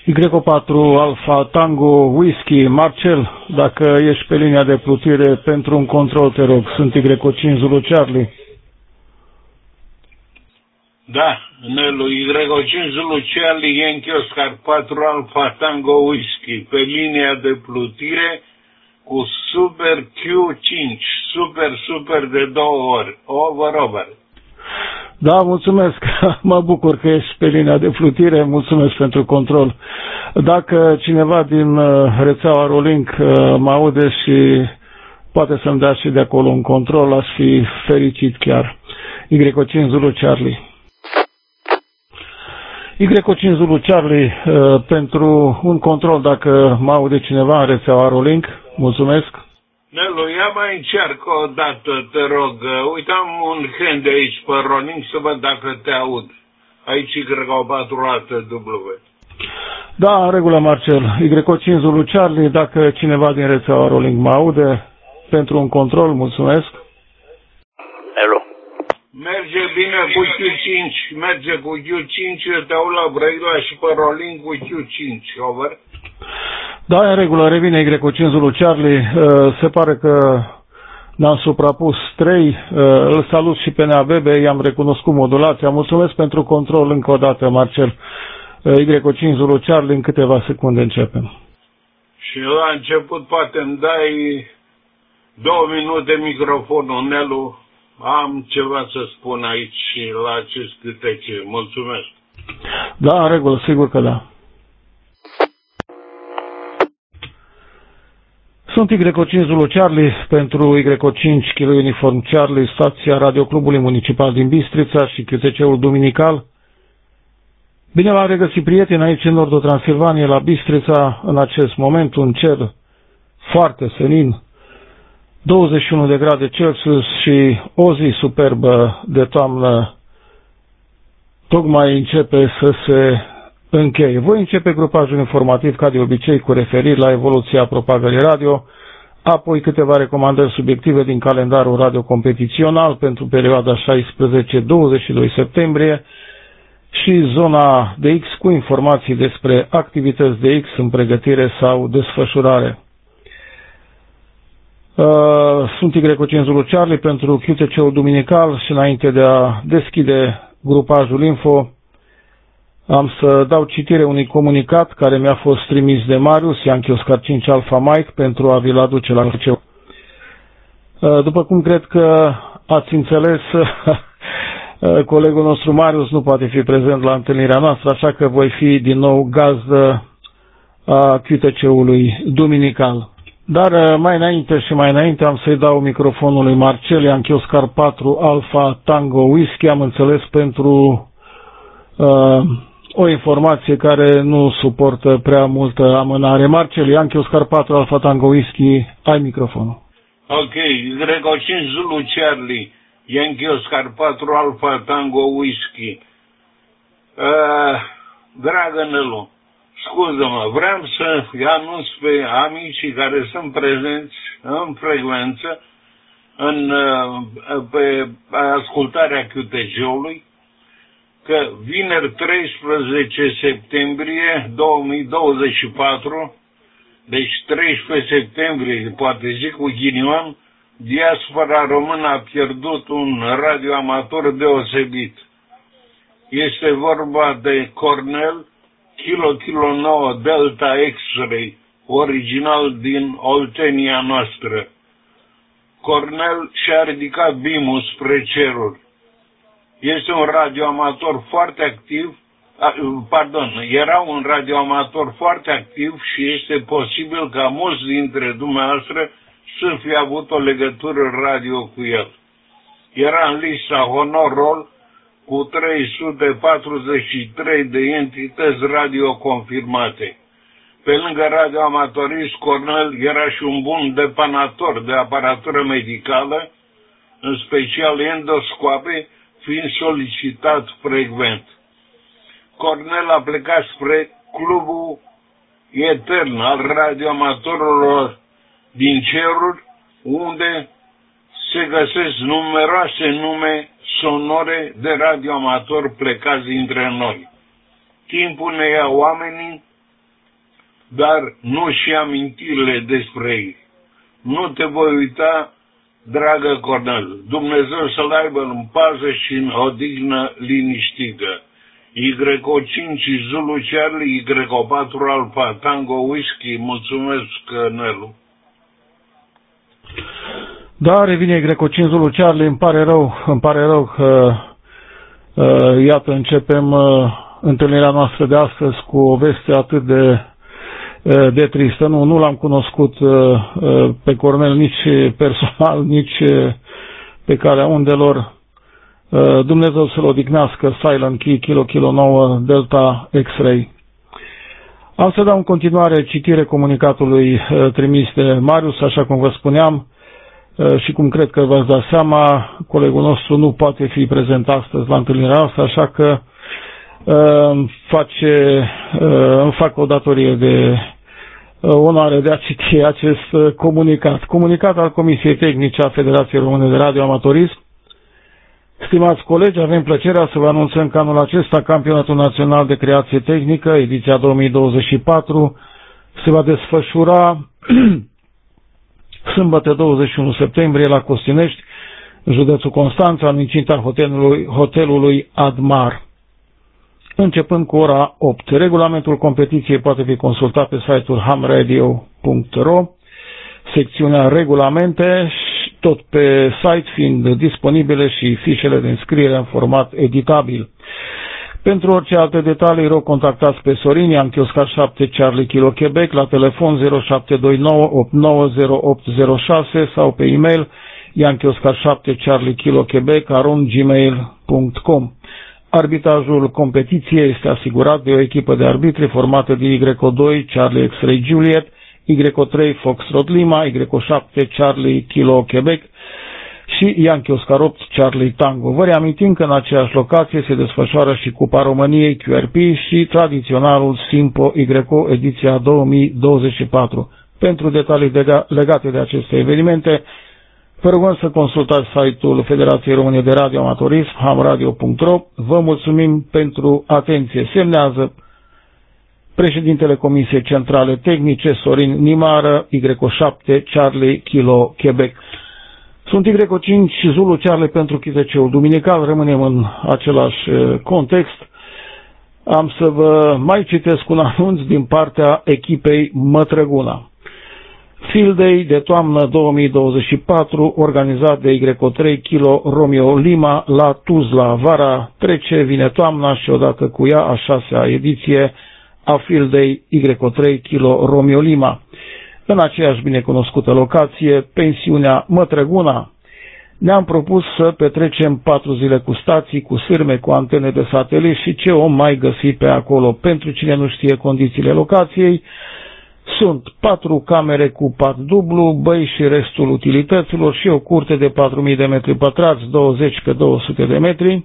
Y4 Alfa Tango Whisky. Marcel, dacă ești pe linia de plutire pentru un control, te rog. Sunt Y5 Zulu Charlie. Da, Nelu, Y5 Zulu Charlie, Yankee Oscar 4 Alfa Tango Whisky, pe linia de plutire cu Super Q5, super de 2 ori, over. Da, mulțumesc, mă bucur că ești pe linia de plutire, mulțumesc pentru control. Dacă cineva din rețeaua Rolink mă aude și poate să-mi dea și de acolo un control, aș fi fericit chiar. Y5 Zulu Charlie. Y5 Zulu Charlie, pentru un control, dacă mă aude cineva în rețeaua Rolink, mulțumesc. Nelu, ia mai încearcă o dată, te rog. Uite, am un hand de aici pe Rolink să văd dacă te aud. Aici cred că o 4 W. Da, în regulă, Marcel. Y5 Zulu Charlie, dacă cineva din rețeaua Rolink mă aude, pentru un control, mulțumesc. Hello. Merge bine cu Q5, merge cu Q5, te aud la Brăila și pe Rolink cu Q5, over. Da, în regulă, revine Y5 Zulu Charlie, se pare că ne-am suprapus 3, îl salut și pe NABB, i-am recunoscut modulația, mulțumesc pentru control încă o dată, Marcel. Y5 Zulu Charlie, în câteva secunde începem. Și la început poate îmi dai 2 minute microfonul, Nelu, am ceva să spun aici la acest câtece, mulțumesc. Da, în regulă, sigur că da. Sunt Y5 Zulu Charlie pentru Y5 Kilo Uniform Charlie, stația Radioclubului Municipal din Bistrița și QTC-ul Duminical. Bine v-am regăsit, prieteni, aici în nordul Transilvaniei, la Bistrița, în acest moment, un cer foarte senin, 21 de grade Celsius și o zi superbă de toamnă tocmai începe să se încheie. Voi începe grupajul informativ, ca de obicei, cu referiri la evoluția propagării radio, apoi câteva recomandări subiective din calendarul radio competițional pentru perioada 16-22 septembrie și zona de X cu informații despre activități de X în pregătire sau desfășurare. Sunt Y5 Zulu Charlie pentru QTC-ul Duminical și înainte de a deschide grupajul info, am să dau citire unui comunicat care mi-a fost trimis de Marius, Yankee Oscar 5 Alpha Mike, pentru a vi-l aduce la QTC. După cum cred că ați înțeles, colegul nostru Marius nu poate fi prezent la întâlnirea noastră, așa că voi fi din nou gazdă a QTC-ului Duminical. Dar mai înainte am să-i dau microfonul lui Marcel, Yankee Oscar 4 Alpha Tango Whisky, am înțeles, pentru o informație care nu suportă prea multă amânare. Marcel, Yankee Oscar 4 Alpha Tango Whisky, ai microfonul. Ok, Y5 Zulu Charlie, Yankee Oscar 4 Alpha Tango Whisky. Dragă Nelu, scuză-mă, vreau să-i anunț pe amicii care sunt prezenți în frecvență pe ascultarea QTG-ului că vineri 13 septembrie 2024, deci 13 septembrie, poate zic cu ghinion, diaspora română a pierdut un radioamator deosebit. Este vorba de Cornell Kilo 9 Delta X-Ray, original din Oltenia noastră. Cornell și-a ridicat beam-ul spre ceruri. Este un radioamator foarte activ, era un radioamator foarte activ și este posibil ca mulți dintre dumneavoastră să fi avut o legătură radio cu el. Era în lista Honor Roll cu 343 de entități radio confirmate. Pe lângă radioamatorist, Cornell era și un bun depanator de aparatură medicală, în special endoscoape, fiind solicitat frecvent. Cornell a plecat spre clubul etern al radioamatorilor din ceruri, unde se găsesc numeroase nume sonore de radioamatori plecați dintre noi. Timpul ne ia oamenii dar nu și amintirile despre ei. Nu te voi uita, dragă Cornel. Dumnezeu să-l aibă în pază și în odihnă liniștită. YO5 Zulu Charlie, YO4 Alpha Tango Whisky. Mulțumesc, Nelu. Da, revine YO5 Zulu Charlie, îmi pare rău că iată, începem întâlnirea noastră de astăzi cu o veste atât de tristă. Nu l-am cunoscut pe Cornel nici personal, nici pe calea undelor. Dumnezeu să-l odihnească. Silent Key, Kilo 9 Delta X-Ray. Am să dau în continuare citire comunicatului trimis de Marius, așa cum vă spuneam, și cum cred că v-ați dat seama, colegul nostru nu poate fi prezent astăzi la întâlnirea asta, așa că îmi fac o datorie de onoare de a citi acest comunicat. Comunicat al Comisiei Tehnice a Federației Române de Radioamatorism. Stimați colegi, avem plăcerea să vă anunțăm că anul acesta Campionatul Național de Creație Tehnică, ediția 2024, se va desfășura sâmbătă 21 septembrie la Costinești, județul Constanța, în incinta hotelului Admar, începând cu ora 8. Regulamentul competiției poate fi consultat pe site-ul hamradio.ro, secțiunea regulamente, tot pe site fiind disponibile și fișele de înscriere în format editabil. Pentru orice alte detalii, rog contactați pe Sorin Yankee Oscar 7 Charlie Kilo Quebec la telefon 0729 890806 sau pe e-mail Yankee Oscar 7 Charlie Kilo Quebec @gmail.com. Arbitrajul competiției este asigurat de o echipă de arbitri formată de YO2 Charlie X-Ray Juliet, YO3 Foxtrot Lima, YO7 Charlie Kilo Quebec și Yankee Oscar 8 Charlie Tango. Vă reamintim că în aceeași locație se desfășoară și Cupa României QRP și tradiționalul Simpo YO ediția 2024. Pentru detalii legate de aceste evenimente, vă rugăm să consultați site-ul Federației Române de Radioamatorism, hamradio.ro. Vă mulțumim pentru atenție. Semnează președintele Comisiei Centrale Tehnice, Sorin Nimară, YO7 Charlie Kilo Quebec. Sunt YO5 Zulu Charlie pentru QTC-ul duminical, rămânem în același context. Am să vă mai citesc un anunț din partea echipei Mătrăguna. Field Day de toamnă 2024, organizat de YO3 Kilo Romeo Lima la Tuzla. Vara trece, vine toamna și odată cu ea a 6-a ediție a Field Day YO3 Kilo Romeo Lima. În aceeași binecunoscută locație, pensiunea Mătrăguna, ne-am propus să petrecem 4 zile cu stații, cu sârme, cu antene de satelit și ce om mai găsi pe acolo. Pentru cine nu știe condițiile locației, sunt 4 camere cu pat dublu, băi și restul utilităților și o curte de 4000 de metri pătrați, 20 pe 200 de metri,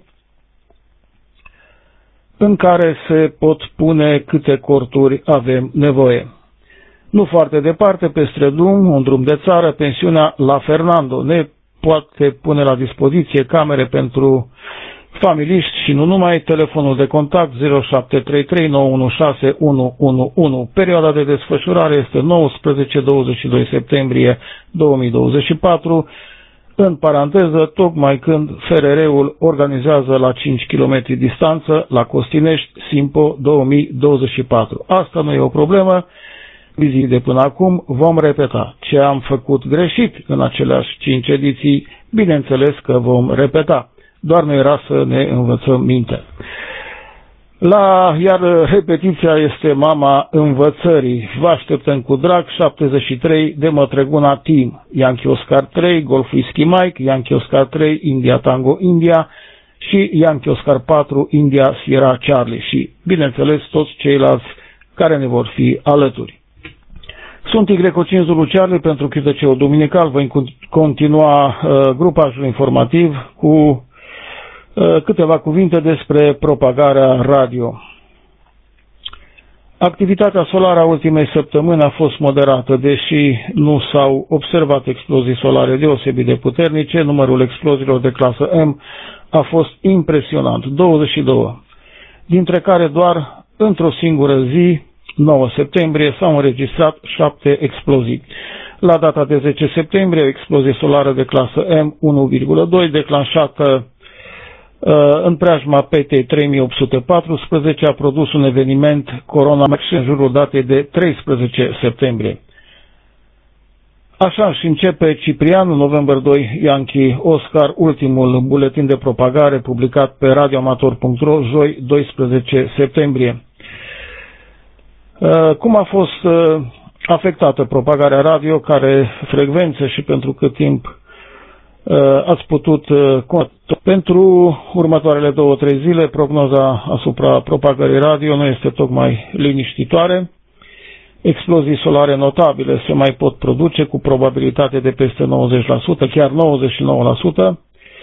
în care se pot pune câte corturi avem nevoie. Nu foarte departe, peste drum, un drum de țară, pensiunea La Fernando ne poate pune la dispoziție camere pentru familiști și nu numai. Telefonul de contact 0733 916 111. Perioada de desfășurare este 19-22 septembrie 2024, în paranteză, tocmai când FRR-ul organizează la 5 km distanță la Costinești Simpo 2024. Asta nu e o problemă. Vizii de până acum vom repeta. Ce am făcut greșit în aceleași 5 ediții, bineînțeles că vom repeta. Doar nu era să ne învățăm minte. Iar repetiția este mama învățării. Vă așteptăm cu drag. 73 de Mătrăguna Team. Yankee Oscar 3, Golf Whisky Mike, Yankee Oscar 3, India Tango India și Yankee Oscar 4, India Sierra Charlie și, bineînțeles, toți ceilalți care ne vor fi alături. Sunt YO5 Zulu Charlie pentru QTC-ul duminical. Voi continua grupajul informativ cu câteva cuvinte despre propagarea radio. Activitatea solară a ultimei săptămâni a fost moderată, deși nu s-au observat explozii solare deosebit de puternice. Numărul exploziilor de clasă M a fost impresionant, 22, dintre care doar într-o singură zi 9 septembrie s-au înregistrat 7 explozii. La data de 10 septembrie, o explozie solară de clasă M1,2 declanșată în preajma PT 3814 a produs un eveniment coronamax în jurul datei de 13 septembrie. Așa și începe Ciprian, November 2, Yankee Oscar, ultimul buletin de propagare publicat pe radioamator.ro, joi 12 septembrie. Cum a fost afectată propagarea radio, care frecvențe și pentru cât timp ați putut pentru următoarele 2-3 zile, prognoza asupra propagării radio nu este tocmai liniștitoare. Explozii solare notabile se mai pot produce cu probabilitate de peste 90%, chiar 99%.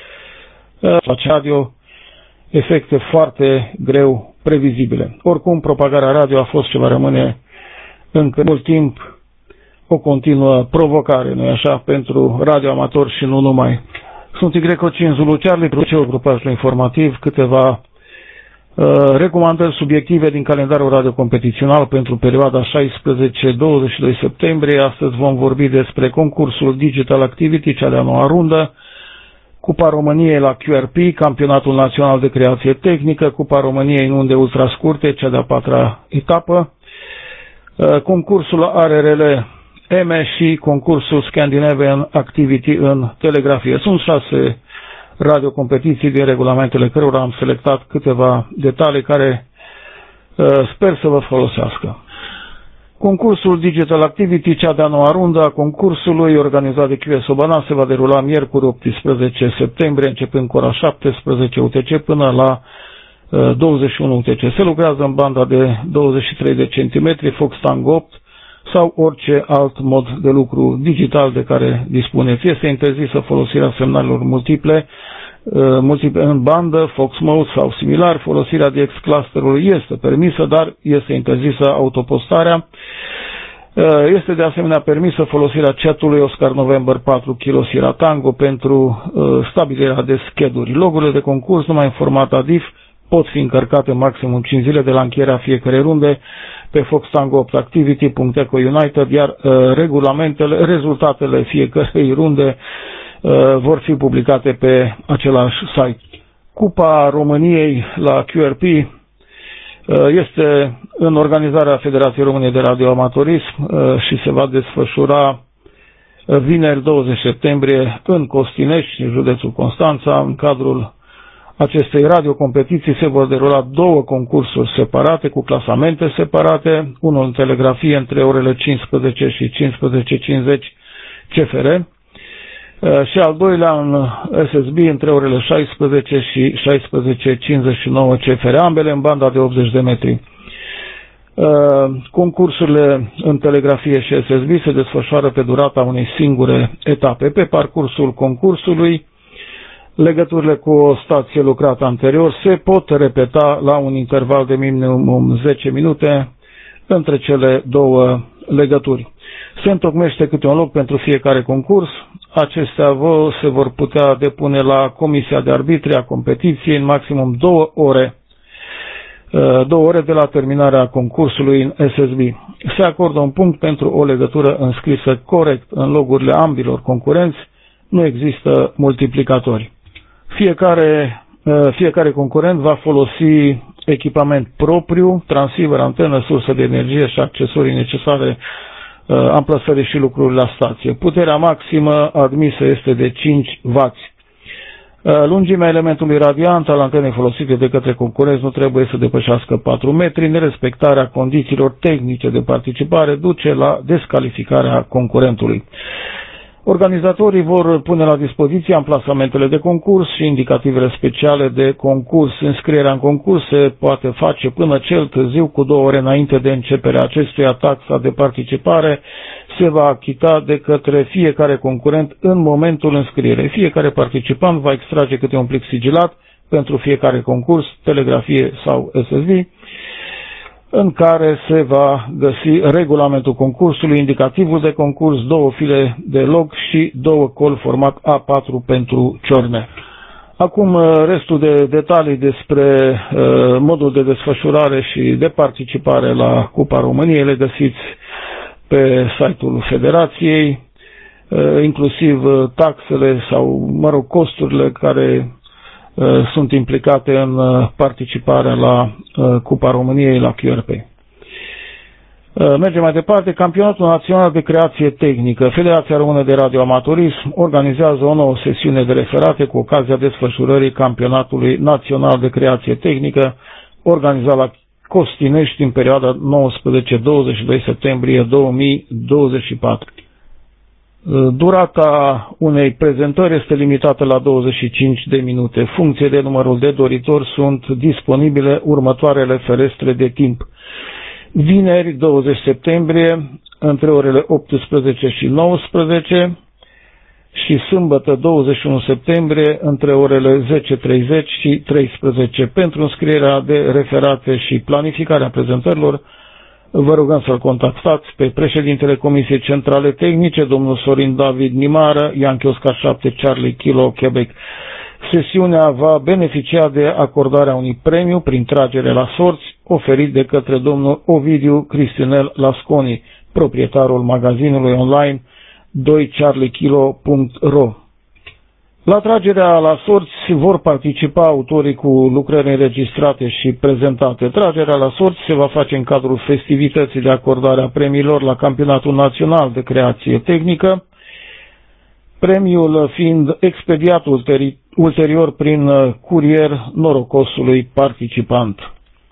Face radio efecte foarte greu previzibile. Oricum, propagarea radio a fost și va rămâne încă mult timp o continuă provocare, nu-i așa, pentru radioamatori și nu numai. Sunt Y5 Zulu Charlie, grupajul informativ, câteva recomandări subiective din calendarul radiocompetițional pentru perioada 16-22 septembrie. Astăzi vom vorbi despre concursul Digital Activity, cea de-a noua rundă, Cupa României la QRP, Campionatul Național de Creație Tehnică, Cupa României în unde ultrascurte, cea de-a 4-a etapă, concursul ARRL EME și concursul Scandinavian Activity în telegrafie. Sunt 6 radiocompetiții din regulamentele cărora am selectat câteva detalii care sper să vă folosească. Concursul Digital Activity, cea de-a noua rundă a concursului organizat de QS Obana, se va derula miercuri 18 septembrie, începând cu ora 17 UTC până la 21 UTC. Se lucrează în banda de 23 de centimetri, Fox Tango 8 sau orice alt mod de lucru digital de care dispuneți. Este interzisă folosirea semnalelor multiple în bandă, Fox Mode sau similar. Folosirea DX clusterului este permisă, dar este interzisă autopostarea. Este de asemenea permisă folosirea chatului Oscar November 4 Kilo Sierra Tango pentru stabilirea de scheduri. Logurile de concurs numai în format ADIF pot fi încărcate maximum 5 zile de la încheierea fiecarei runde pe foxtango8activity.eco United, iar rezultatele fiecărei runde vor fi publicate pe același site. Cupa României la QRP este în organizarea Federației Române de Radioamatorism și se va desfășura vineri 20 septembrie în Costinești, în județul Constanța. În cadrul acestei radiocompetiții se vor derula 2 concursuri separate cu clasamente separate, unul în telegrafie între orele 15 și 15:50 CFR și al doilea în SSB între orele 16 și 16:59 CFR, ambele în banda de 80 de metri. Concursurile în telegrafie și SSB se desfășoară pe durata unei singure etape. Pe parcursul concursului, legăturile cu o stație lucrată anterior se pot repeta la un interval de minimum 10 minute între cele 2 legături. Se întocmește câte un loc pentru fiecare concurs. Acestea se vor putea depune la Comisia de Arbitri a competiției în maximum 2 ore. 2 ore de la terminarea concursului în SSB. Se acordă un punct pentru o legătură înscrisă corect în logurile ambilor concurenți. Nu există multiplicatori. Fiecare concurent va folosi echipament propriu, transceiver, antenă, sursă de energie și accesorii necesare amplasării și lucruri la stație. Puterea maximă admisă este de 5 W. Lungimea elementului radiant al antenei folosite de către concurenți nu trebuie să depășească 4 metri. Nerespectarea condițiilor tehnice de participare duce la descalificarea concurentului. Organizatorii vor pune la dispoziție amplasamentele de concurs și indicativele speciale de concurs. Înscrierea în concurs se poate face până cel târziu cu 2 ore înainte de începerea acestuia. Taxa de participare se va achita de către fiecare concurent în momentul înscrierii. Fiecare participant va extrage câte un plic sigilat pentru fiecare concurs, telegrafie sau SSB, în care se va găsi regulamentul concursului, indicativul de concurs, 2 file de log și 2 col format A4 pentru ciorne. Acum, restul de detalii despre modul de desfășurare și de participare la Cupa României le găsiți pe site-ul Federației, inclusiv taxele sau, costurile care sunt implicate în participarea la Cupa României la QRP. Mergem mai departe. Campionatul Național de Creație Tehnică. Federația Română de Radioamatorism organizează o nouă sesiune de referate cu ocazia desfășurării Campionatului Național de Creație Tehnică, organizat la Costinești în perioada 19-22 septembrie 2024. Durata unei prezentări este limitată la 25 de minute. Funcție de numărul de doritori sunt disponibile următoarele ferestre de timp. Vineri 20 septembrie între orele 18 și 19 și sâmbătă 21 septembrie între orele 10:30 și 13. Pentru înscrierea de referate și planificarea prezentărilor, vă rugăm să-l contactați pe președintele Comisiei Centrale Tehnice, domnul Sorin David Nimară, Yankee Oscar 7 Charlie Kilo, Quebec. Sesiunea va beneficia de acordarea unui premiu prin tragere la sorți oferit de către domnul Ovidiu Cristinel Lasconi, proprietarul magazinului online 2charliekilo.ro. La tragerea la sorți vor participa autorii cu lucrări înregistrate și prezentate. Tragerea la sorți se va face în cadrul festivității de acordare a premiilor la Campionatul Național de Creație Tehnică, premiul fiind expediat ulterior prin curier norocosului participant.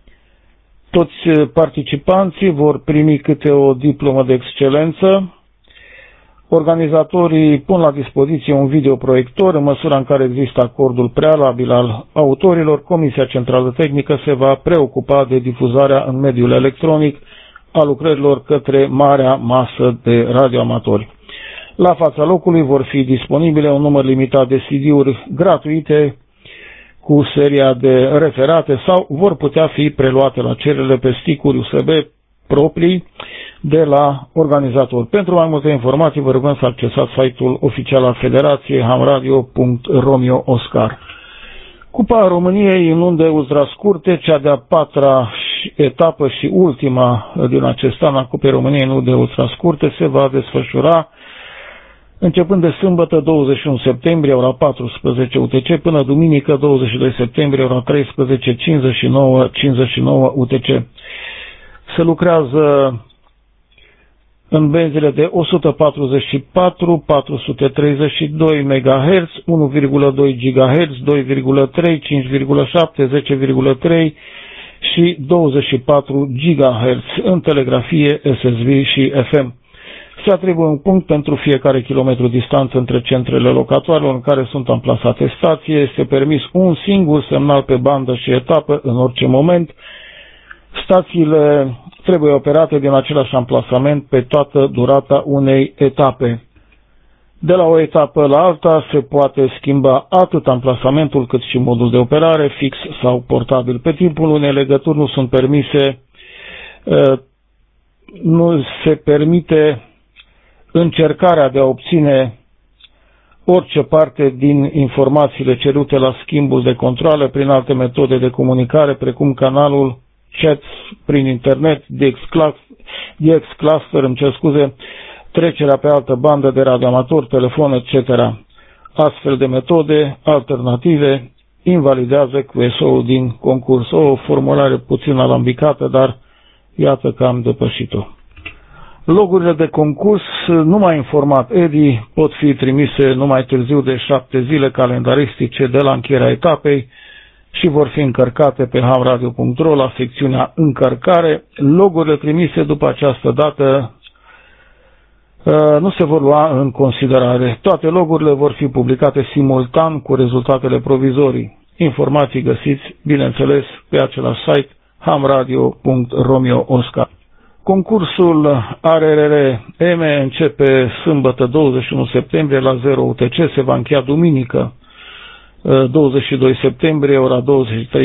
Toți participanții vor primi câte o diplomă de excelență. Organizatorii pun la dispoziție un videoproiector în măsura în care există acordul prealabil al autorilor. Comisia Centrală Tehnică se va preocupa de difuzarea în mediul electronic a lucrărilor către marea masă de radioamatori. La fața locului vor fi disponibile un număr limitat de CD-uri gratuite cu seria de referate sau vor putea fi preluate la cerere pe stick-uri USB proprii de la organizator. Pentru mai multe informații vă rugăm să accesați site-ul oficial al Federației hamradio.romeo-oscar. Cupa României în unde ultrascurte, cea de-a patra etapă și ultima din acest an a Cupei României în unde ultrascurte se va desfășura începând de sâmbătă 21 septembrie ora 14 UTC până duminică 22 septembrie ora 13:59 UTC. Se lucrează în benzile de 144, 432 MHz, 1,2 GHz, 2,3, 5,7, 10,3 și 24 GHz în telegrafie, SSB și FM. Se atribuie un punct pentru fiecare kilometru distanță între centrele locatoarelor în care sunt amplasate stații. Este permis un singur semnal pe bandă și etapă în orice moment. Stațiile trebuie operate din același amplasament pe toată durata unei etape. De la o etapă la alta se poate schimba atât amplasamentul cât și modul de operare, fix sau portabil. Pe timpul unei legături nu sunt permise, nu se permite încercarea de a obține orice parte din informațiile cerute la schimbul de controle prin alte metode de comunicare, precum canalul chat prin internet, DX-Cluster, trecerea pe altă bandă de radioamator, telefon, etc. Astfel de metode alternative invalidează QSO-ul din concurs. O formulare puțin alambicată, dar iată că am depășit-o. Logurile de concurs, numai în format EDI, pot fi trimise numai târziu de 7 zile calendaristice de la încheierea etapei și vor fi încărcate pe hamradio.ro la secțiunea încărcare. Logurile trimise după această dată nu se vor lua în considerare. Toate logurile vor fi publicate simultan cu rezultatele provizorii. Informații găsiți, bineînțeles, pe același site hamradio.romeo-oscar. Concursul ARRR-M începe sâmbătă 21 septembrie la 0 UTC, se va încheia duminică 22 septembrie, ora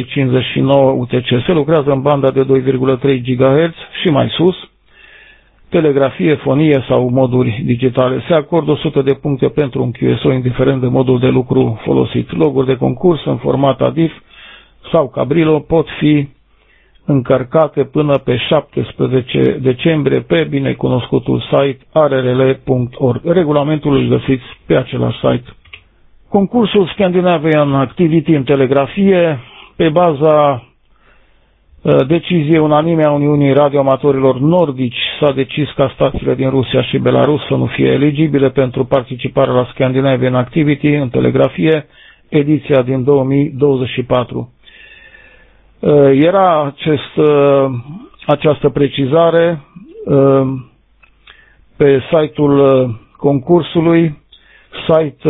23:59 UTC. Se lucrează în banda de 2,3 GHz și mai sus. telegrafie, fonie sau moduri digitale. Se acordă 100 de puncte pentru un QSO, indiferent de modul de lucru folosit. Loguri de concurs în format ADIF sau Cabrillo pot fi încărcate până pe 17 decembrie pe binecunoscutul site arrl.org. Regulamentul îl găsiți pe același site. Concursul Scandinavian Activity în telegrafie, pe baza deciziei unanime a Uniunii Radioamatorilor Nordici, s-a decis ca stațiile din Rusia și Belarus să nu fie eligibile pentru participarea la Scandinavian Activity în telegrafie, ediția din 2024. Era această precizare pe site-ul concursului, site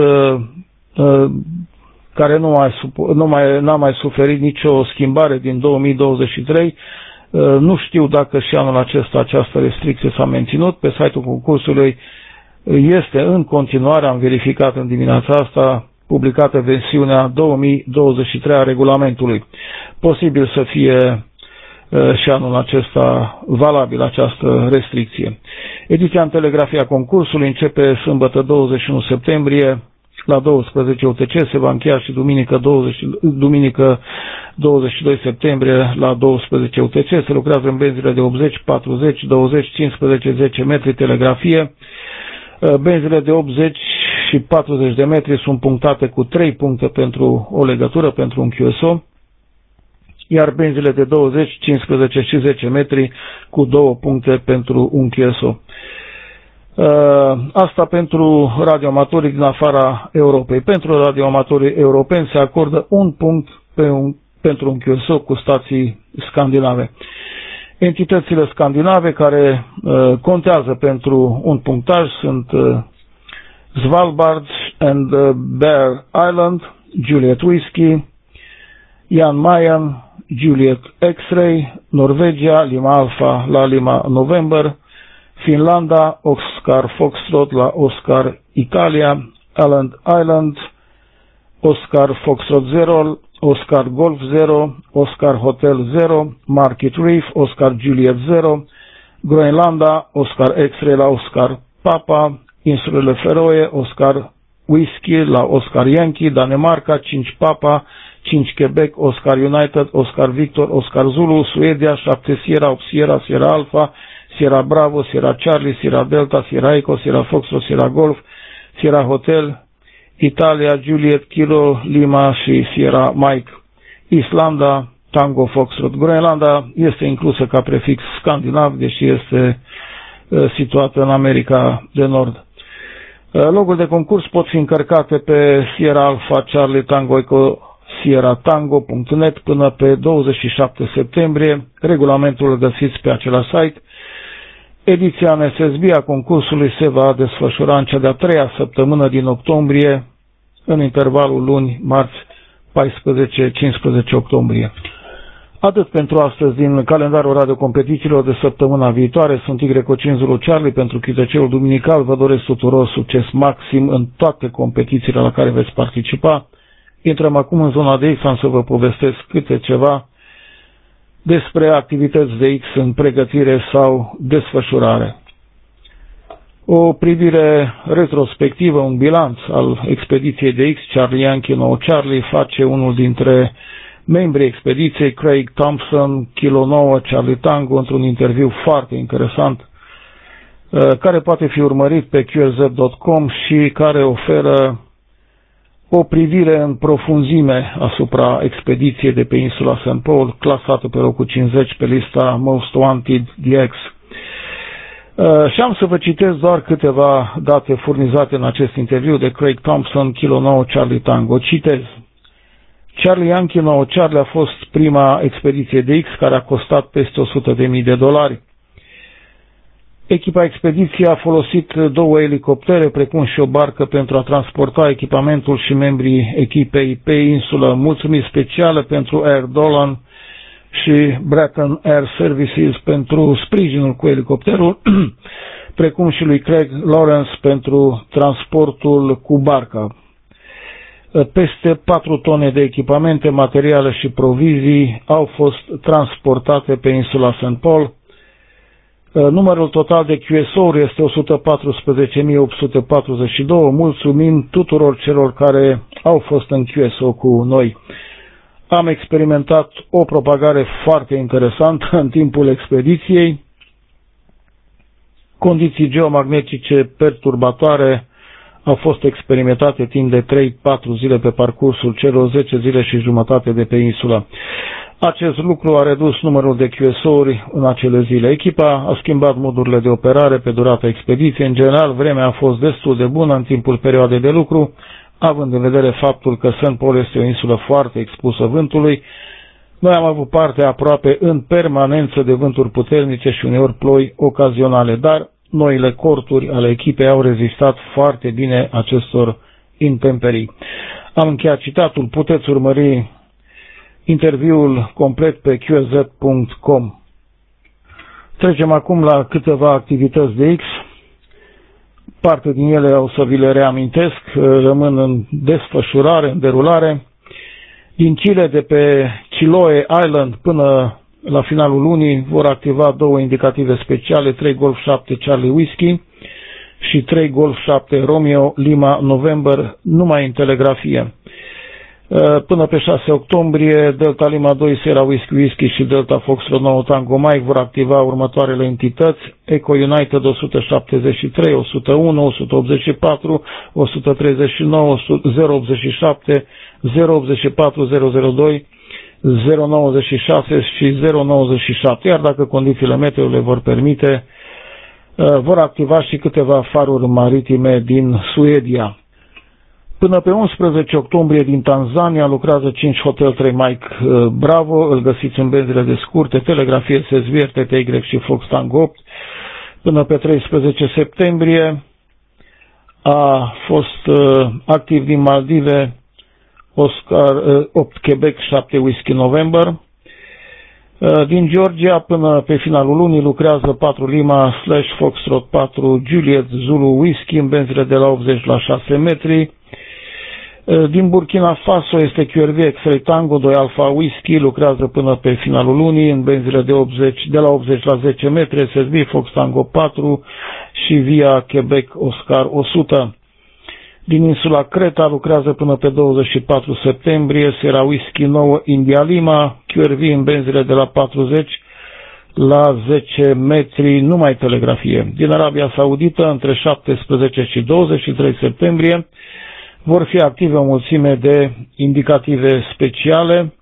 care n-a mai suferit nicio schimbare din 2023. Nu știu dacă și anul acesta această restricție s-a menținut. Pe site-ul concursului este în continuare, am verificat în dimineața asta, publicată versiunea 2023 a regulamentului. Posibil să fie și anul acesta valabil această restricție. Ediția în telegrafia concursului începe sâmbătă 21 septembrie la 12 UTC, se va încheia și duminică 22 septembrie la 12 UTC. Se lucrează în benzile de 80, 40, 20, 15, 10 metri telegrafie. Benzile de 80 și 40 de metri sunt punctate cu 3 puncte pentru o legătură, pentru un QSO, iar benzile de 20, 15 și 10 metri cu 2 puncte pentru un QSO. Asta pentru radioamatorii din afara Europei. Pentru radioamatorii europeni se acordă un punct pentru un QSO cu stații scandinave. Entitățile scandinave care contează pentru un punctaj sunt Svalbard and Bear Island, Juliet Whiskey, Jan Mayen, Juliet X-Ray, Norvegia, Lima Alpha la Lima November, Finlanda, Oscar Foxtrot la Oscar Italia, Alland Island, Oscar Foxtrot 0, Oscar Golf 0, Oscar Hotel 0, Market Reef, Oscar Juliet 0, Groenlanda, Oscar X-Ray la Oscar Papa, Insulele Feroe, Oscar Whisky la Oscar Yankee, Danemarca, 5 Papa, 5 Quebec, Oscar United, Oscar Victor, Oscar Zulu, Suedia, 7 Sierra, 8 Sierra, Sierra Alpha, Sierra Bravo, Sierra Charlie, Sierra Delta, Sierra Echo, Sierra Foxtrot, Sierra Golf, Sierra Hotel, Italia, Juliet, Kilo, Lima și Sierra Mike. Islanda, Tango Foxtrot. Groenlanda este inclusă ca prefix scandinav, deși este situată în America de Nord. Loguri de concurs pot fi încărcate pe Sierra Alpha Charlie Tango Echo Sierra Tango.net până pe 27 septembrie. Regulamentul îl găsiți pe același site. Ediția NSSB a concursului se va desfășura în cea de-a treia săptămână din octombrie, în intervalul luni-marți 14-15 octombrie. Atât pentru astăzi din calendarul radiocompetițiilor de săptămâna viitoare. Sunt Y5 Zulu Charlie pentru QTC-ul duminical. Vă doresc tuturor succes maxim în toate competițiile la care veți participa. Intrăm acum în zona de X, am să vă povestesc câte ceva despre activități de X în pregătire sau desfășurare. O privire retrospectivă, un bilanț al expediției de X, Charlie Yankee 9 Charlie, face unul dintre membrii expediției, Craig Thompson, Kilo 9 Charlie Tango, într-un interviu foarte interesant, care poate fi urmărit pe qrz.com și care oferă o privire în profunzime asupra expediției de pe insula St. Paul, clasată pe locul 50 pe lista Most Wanted DX. Și am să vă citesc doar câteva date furnizate în acest interviu de Craig Thompson, Kilo 9 Charlie Tango. Citez. Charlie Yankee 9 Charlie a fost prima expediție de X care a costat peste $100.000. Echipa expediției a folosit 2 elicoptere, precum și o barcă pentru a transporta echipamentul și membrii echipei pe insulă. Mulțumiri speciale pentru Air Dolan și Breton Air Services pentru sprijinul cu elicopterul, precum și lui Craig Lawrence pentru transportul cu barca. Peste 4 tone de echipamente, materiale și provizii au fost transportate pe insula St. Paul. Numărul total de QSO-uri este 114.842. Mulțumim tuturor celor care au fost în QSO cu noi. Am experimentat o propagare foarte interesantă în timpul expediției. Condiții geomagnetice perturbatoare au fost experimentate timp de 3-4 zile pe parcursul celor 10 zile și jumătate de pe insulă. Acest lucru a redus numărul de QSO-uri în acele zile. Echipa a schimbat modurile de operare pe durata expediției. În general, vremea a fost destul de bună în timpul perioadei de lucru, având în vedere faptul că St. Paul este o insulă foarte expusă vântului. Noi am avut parte aproape în permanență de vânturi puternice și uneori ploi ocazionale, dar noile corturi ale echipei au rezistat foarte bine acestor intemperii. Am încheiat citatul, puteți urmări interviul complet pe qz.com. Trecem acum la câteva activități de X. Parte din ele o să vi le reamintesc, rămân în desfășurare, în derulare. Din Chile, de pe Chiloe Island până la finalul lunii, vor activa 2 indicative speciale, 3 Golf 7 Charlie Whiskey și 3 Golf 7 Romeo Lima November, numai în telegrafie. Până pe 6 octombrie, Delta Lima 2 Sierra Whiskey și Delta Foxtrot 9 Tango Mike vor activa următoarele entități: Eco United 173, 101, 184, 139, 087, 084, 002, 096 și 097, iar dacă condițiile meteo le vor permite, vor activa și câteva faruri maritime din Suedia. Până pe 11 octombrie din Tanzania lucrează 5 Hotel 3 Mike Bravo, îl găsiți în benzile de scurte, telegrafie SSV, TTY și Fox Tango 8. Până pe 13 septembrie a fost activ din Maldive Oscar 8 Quebec 7 Whisky November. Din Georgia până pe finalul lunii lucrează 4 Lima / Foxtrot 4 Juliet Zulu Whisky în benzile de la 80 la 6 metri. Din Burkina Faso este QRV X-Ray Tango 2 Alpha Whisky, lucrează până pe finalul lunii în benzile de la 80 la 10 metri, SSB Fox Tango 4 și via Quebec Oscar 100. Din insula Creta lucrează până pe 24 septembrie Sierra Whisky 9 India Lima, QRV în benzile de la 40 la 10 metri, numai telegrafie. Din Arabia Saudită, între 17 și 23 septembrie, vor fi active o mulțime de indicative speciale.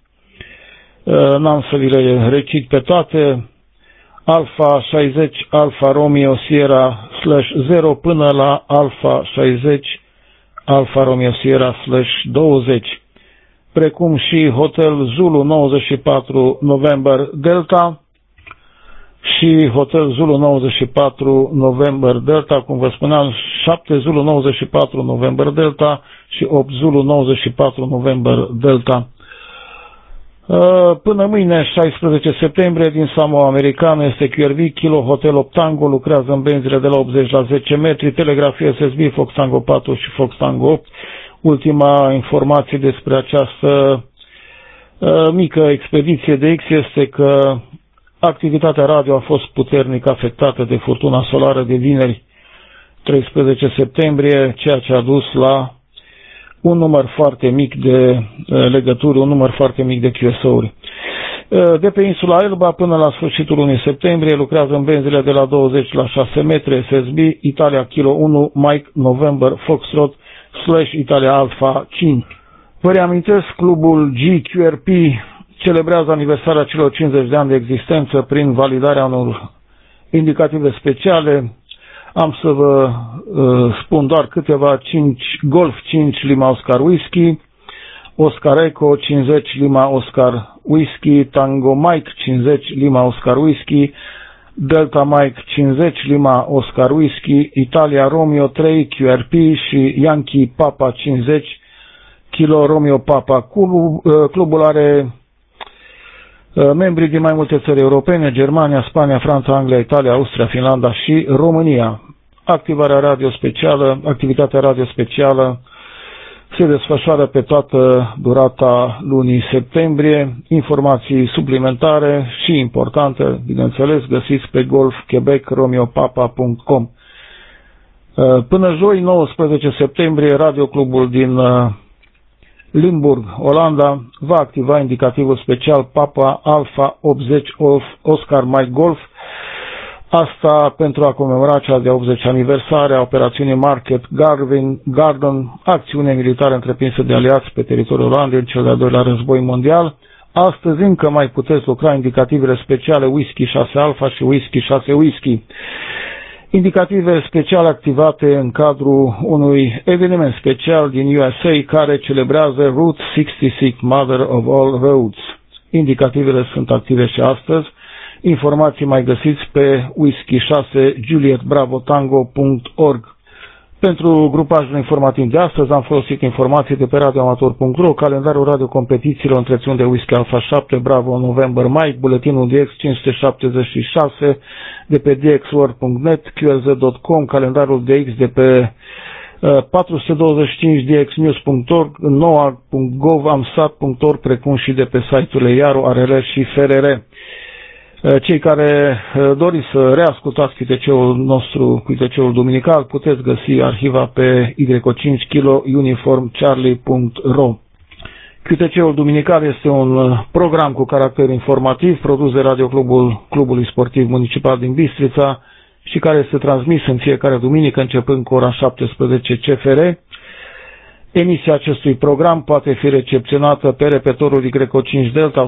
N-am să vi le recit pe toate. Alpha 60, Alpha Romeo Sierra /0 până la Alpha 60, Alpha Romeo Sierra /20, precum și Hotel Zulu 94 November Delta și Hotel Zulu 94 November Delta, cum vă spuneam, 7 Zulu 94 November Delta și 8 Zulu 94 November Delta. Până mâine, 16 septembrie, din Samoa Americană este QRV Kilo Hotel 8 Tango, lucrează în benzile de la 80 la 10 metri, telegrafie SSB Fox Tango 4 și Fox Tango 8. Ultima informație despre această mică expediție de X este că activitatea radio a fost puternic afectată de furtuna solară de vineri 13 septembrie, ceea ce a dus la un număr foarte mic de legături, un număr foarte mic de QSO-uri. De pe insula Elba până la sfârșitul lunii septembrie lucrează în benzile de la 20 la 6 metri SSB Italia Kilo 1 Mike November Foxtrot / Italia Alpha 5. Vă reamintesc, clubul GQRP celebrează aniversarea celor 50 de ani de existență prin validarea unor indicative speciale. Am să vă spun doar câteva: 5 Golf 5 Lima Oscar Whisky, Oscar Eco 50 Lima Oscar Whisky, Tango Mike 50 Lima Oscar Whisky, Delta Mike 50 Lima Oscar Whisky, Italia Romeo 3 QRP și Yankee Papa 50 Kilo Romeo Papa. Clubul are membri din mai multe țări europene: Germania, Spania, Franța, Anglia, Italia, Austria, Finlanda și România. Activitatea radio specială se desfășoară pe toată durata lunii septembrie. Informații suplimentare și importante, bineînțeles, găsiți pe golfquebecromeopapa.com. Până joi, 19 septembrie, radioclubul din Limburg, Olanda, va activa indicativul special Papa Alpha 80 Oscar Mike Golf. Asta pentru a comemora cea de 80 aniversare a operațiunii Market Garden, acțiune militară întreprinsă de aliați pe teritoriul Olandei în cel de-al doilea război mondial. Astăzi încă mai puteți lucra indicativele speciale Whisky 6 Alpha și Whisky 6 Whisky. Indicative speciale activate în cadrul unui eveniment special din USA care celebrează Route 66, Mother of All Roads. Indicativele sunt active și astăzi. Informații mai găsiți pe whisky6julietbravotango.org. Pentru grupajul informativ de astăzi am folosit informații de pe radioamator.ro, calendarul radiocompetițiilor întreținut de Whisky Alpha 7, Bravo November Mike, buletinul DX 576 de pe dxworld.net, qrz.com, calendarul DX de pe 425dxnews.org, noa.gov, amsat.org, precum și de pe site-urile Iaru, ARL și FRR. Cei care doriți să reascultați câteceul nostru, câteceul duminical, puteți găsi arhiva pe y5kilo-uniform-charlie.ro. Câteceul duminical este un program cu caracter informativ produs de radioclubul Clubului Sportiv Municipal din Bistrița și care este transmis în fiecare duminică începând cu ora 17 CFR. Emisia acestui program poate fi recepționată pe repetorul Y5 Delta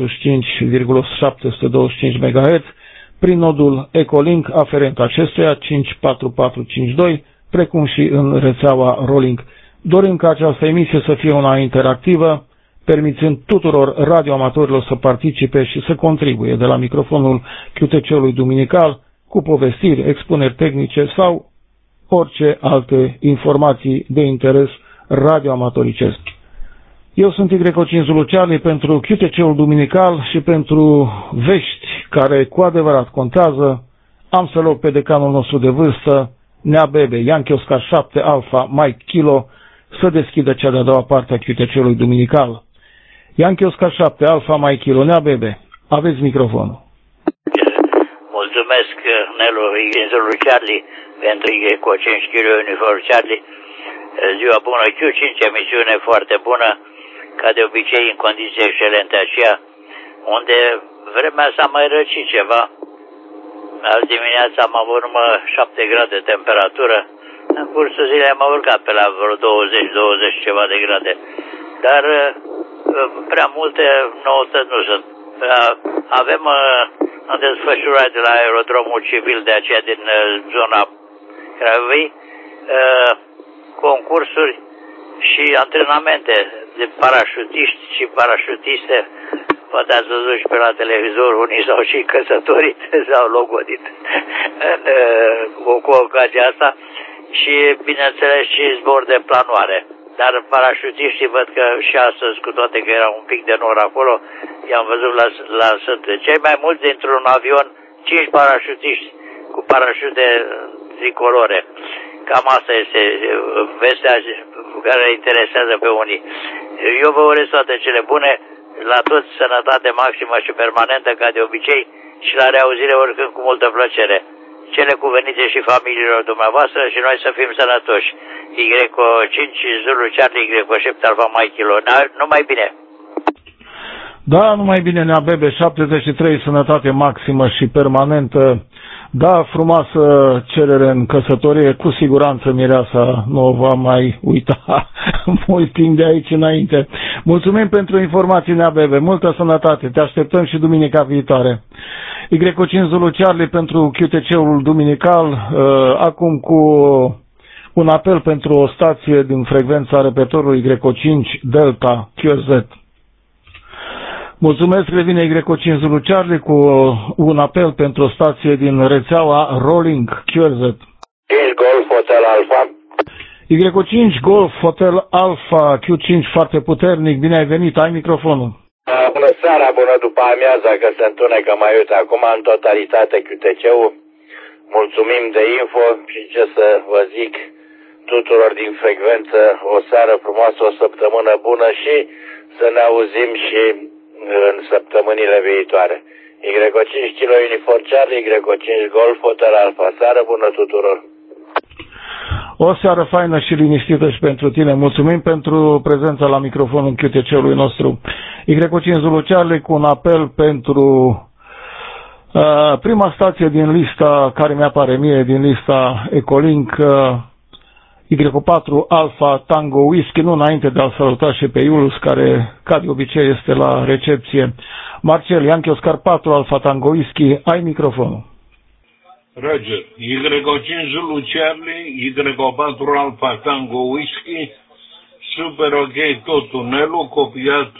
145,725 MHz prin nodul Echolink aferent acestuia 54452, precum și în rețeaua Rolling. Dorim ca această emisie să fie una interactivă, permițând tuturor radioamatorilor să participe și să contribuie de la microfonul QTC-ului duminical cu povestiri, expuneri tehnice sau orice alte informații de interes radioamatoricesc. Eu sunt Y5 Zulu Charlie pentru QTC-ul duminical și pentru vești care cu adevărat contează. Am să loc pe decanul nostru de vârstă, Nea Bebe, Yankee Oscar 7 Alpha Mike Kilo, să deschidă cea de-a doua parte a QTC-ului duminical. Yankee Oscar 7 Alpha Mike Kilo, Nea Bebe, aveți microfonul. Mulțumesc, Nelu, Zulu Charlie, pentru Y5 Kilo Uniform Charlie. Ziua bună, Q5, emisiune foarte bună, ca de obicei în condiții excelente aceea, unde vremea s-a mai răcit ceva. Azi dimineața am avut numai 7 grade temperatură, în cursul zilei am urcat pe la vreo 20 ceva de grade, dar prea multe noutăți nu sunt. Avem în desfășurare de la aerodromul civil de aceea din zona Craiovei, concursuri și antrenamente de parașutiști și parașutiste. Poate ați văzut și pe la televizor, unii s-au și căsătorit, s-au logodit cu ocazia asta și, bineînțeles, și zbor de planoare. Dar parașutiștii văd că și astăzi, cu toate că era un pic de nor acolo, i-am văzut lansând cei mai mulți dintr-un avion, 5 parașutiști cu parașute tricolore. Cam asta este vestea care interesează pe unii. Eu vă urez toate cele bune, la toți sănătate maximă și permanentă, ca de obicei, și la reauzire oricând cu multă plăcere. Cele cuvenite și familiilor dumneavoastră și noi să fim sănătoși. Y5 Zulu Charlie, Y7 Alpha Mike Kilo. Numai bine! Da, numai bine, Nea Bebe, 73, sănătate maximă și permanentă. Da, frumoasă cerere în căsătorie, cu siguranță mireasa nu o va mai uita mult timp de aici înainte. Mulțumim pentru informații, Nea Bebe, multă sănătate, te așteptăm și duminica viitoare. Y5 Zulu Charlie pentru QTC-ul duminical, acum cu un apel pentru o stație din frecvența repertorului Y5 Delta QRZ. Mulțumesc, revine Y5 Zulu Charlie cu un apel pentru o stație din rețeaua Rolling QRZ. 5 Golf Hotel Alpha. Y5 Golf Hotel Alpha Q5 foarte puternic, bine ai venit, ai microfonul. Bună seara, bună după amiaza, că se întunecă mai uite acum în totalitate QTC-ul. Mulțumim de info și ce să vă zic, tuturor din frecvență o seară frumoasă, o săptămână bună și să ne auzim și în săptămânile viitoare. Y5 Kilo Uniform Charlie, Y5 Golf Hotel Alpha. Seară bună tuturor! O seară faină și liniștită și pentru tine. Mulțumim pentru prezența la microfonul QTC-ului nostru. Y5 Zulu Charlie cu un apel pentru prima stație din lista care mi-apare mie, din lista Ecolink, Y4 Alpha Tango Whisky, nu înainte de a-l saluta și pe Iulus, care, ca de obicei, este la recepție. Marcel, Yankee Oscar 4 Alpha Tango Whisky, ai microfonul. Roger, Y5 Zulu Charlie, Y4 Alpha Tango Whisky, super ok tot tunelul, copiat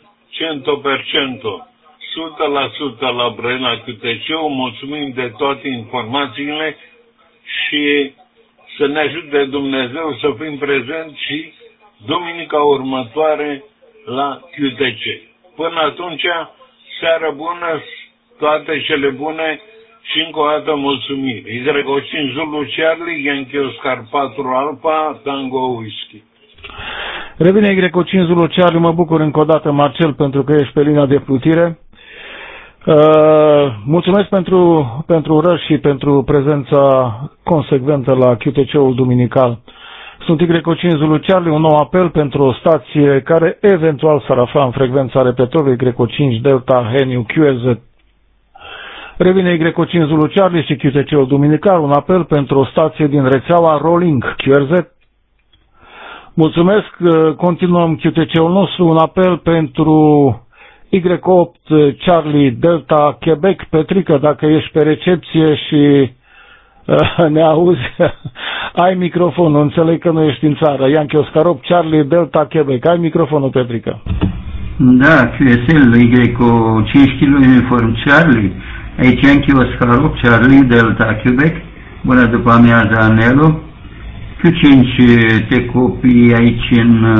100%. 100% la Brena QTC-ul, mulțumim de toate informațiile și să ne ajute Dumnezeu să fim prezenți și duminica următoare la QTC. Până atunci, seară bună, toate cele bune și încă o dată mulțumiri. Y5 Zulu Charlie, Yankee Oscar 4 Alpha, Tango Whisky. Revine Y5 Zulu Charlie, mă bucur încă o dată, Marcel, pentru că ești pe linia de plutire. Mulțumesc pentru urări și pentru prezența consecventă la QTC-ul duminical. Sunt Y5 Zulu Charlie, un nou apel pentru o stație care eventual s-ar afla în frecvența repetorului Y5 Delta Heniu QRZ. Revine Y5 Zulu Charlie și QTC-ul duminical, un apel pentru o stație din rețeaua Rolling QRZ. Mulțumesc, continuăm QTC-ul nostru, un apel pentru Y8 Charlie Delta Quebec. Petrică, dacă ești pe recepție și ne auzi, ai microfonul, înțeleg că nu ești în țară. Yankee Oscar 8 Charlie Delta Quebec, ai microfonul, Petrică. Da, QSL, Y5 Kilo Uniform Charlie, aici Yankee Oscar 8 Charlie Delta Quebec, bună după amiază Anelu, Q5 te copii aici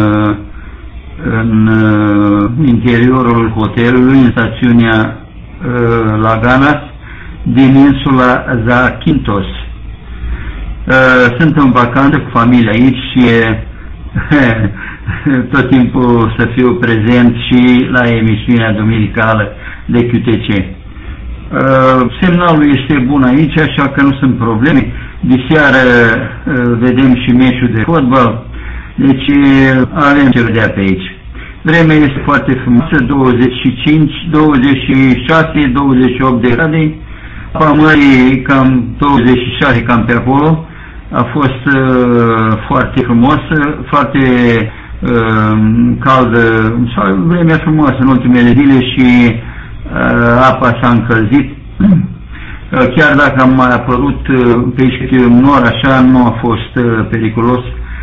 în interiorul hotelului, în stațiunea Laganas, din insula Zakynthos. Sunt în vacanță cu familia aici și tot timpul să fiu prezent și la emisiunea duminicală de QTC. Semnalul este bun aici, așa că nu sunt probleme. Diseară vedem și meciul de fotbal, deci avem ce vedea pe aici. Vremea este foarte frumoasă, 25, 26, 28 de grade. Apa mării cam 26, cam pe acolo. A fost foarte frumoasă, foarte caldă, vremea frumoasă în ultimele zile și apa s-a încălzit. Chiar dacă am mai apărut pe aici un nor, așa, nu a fost periculos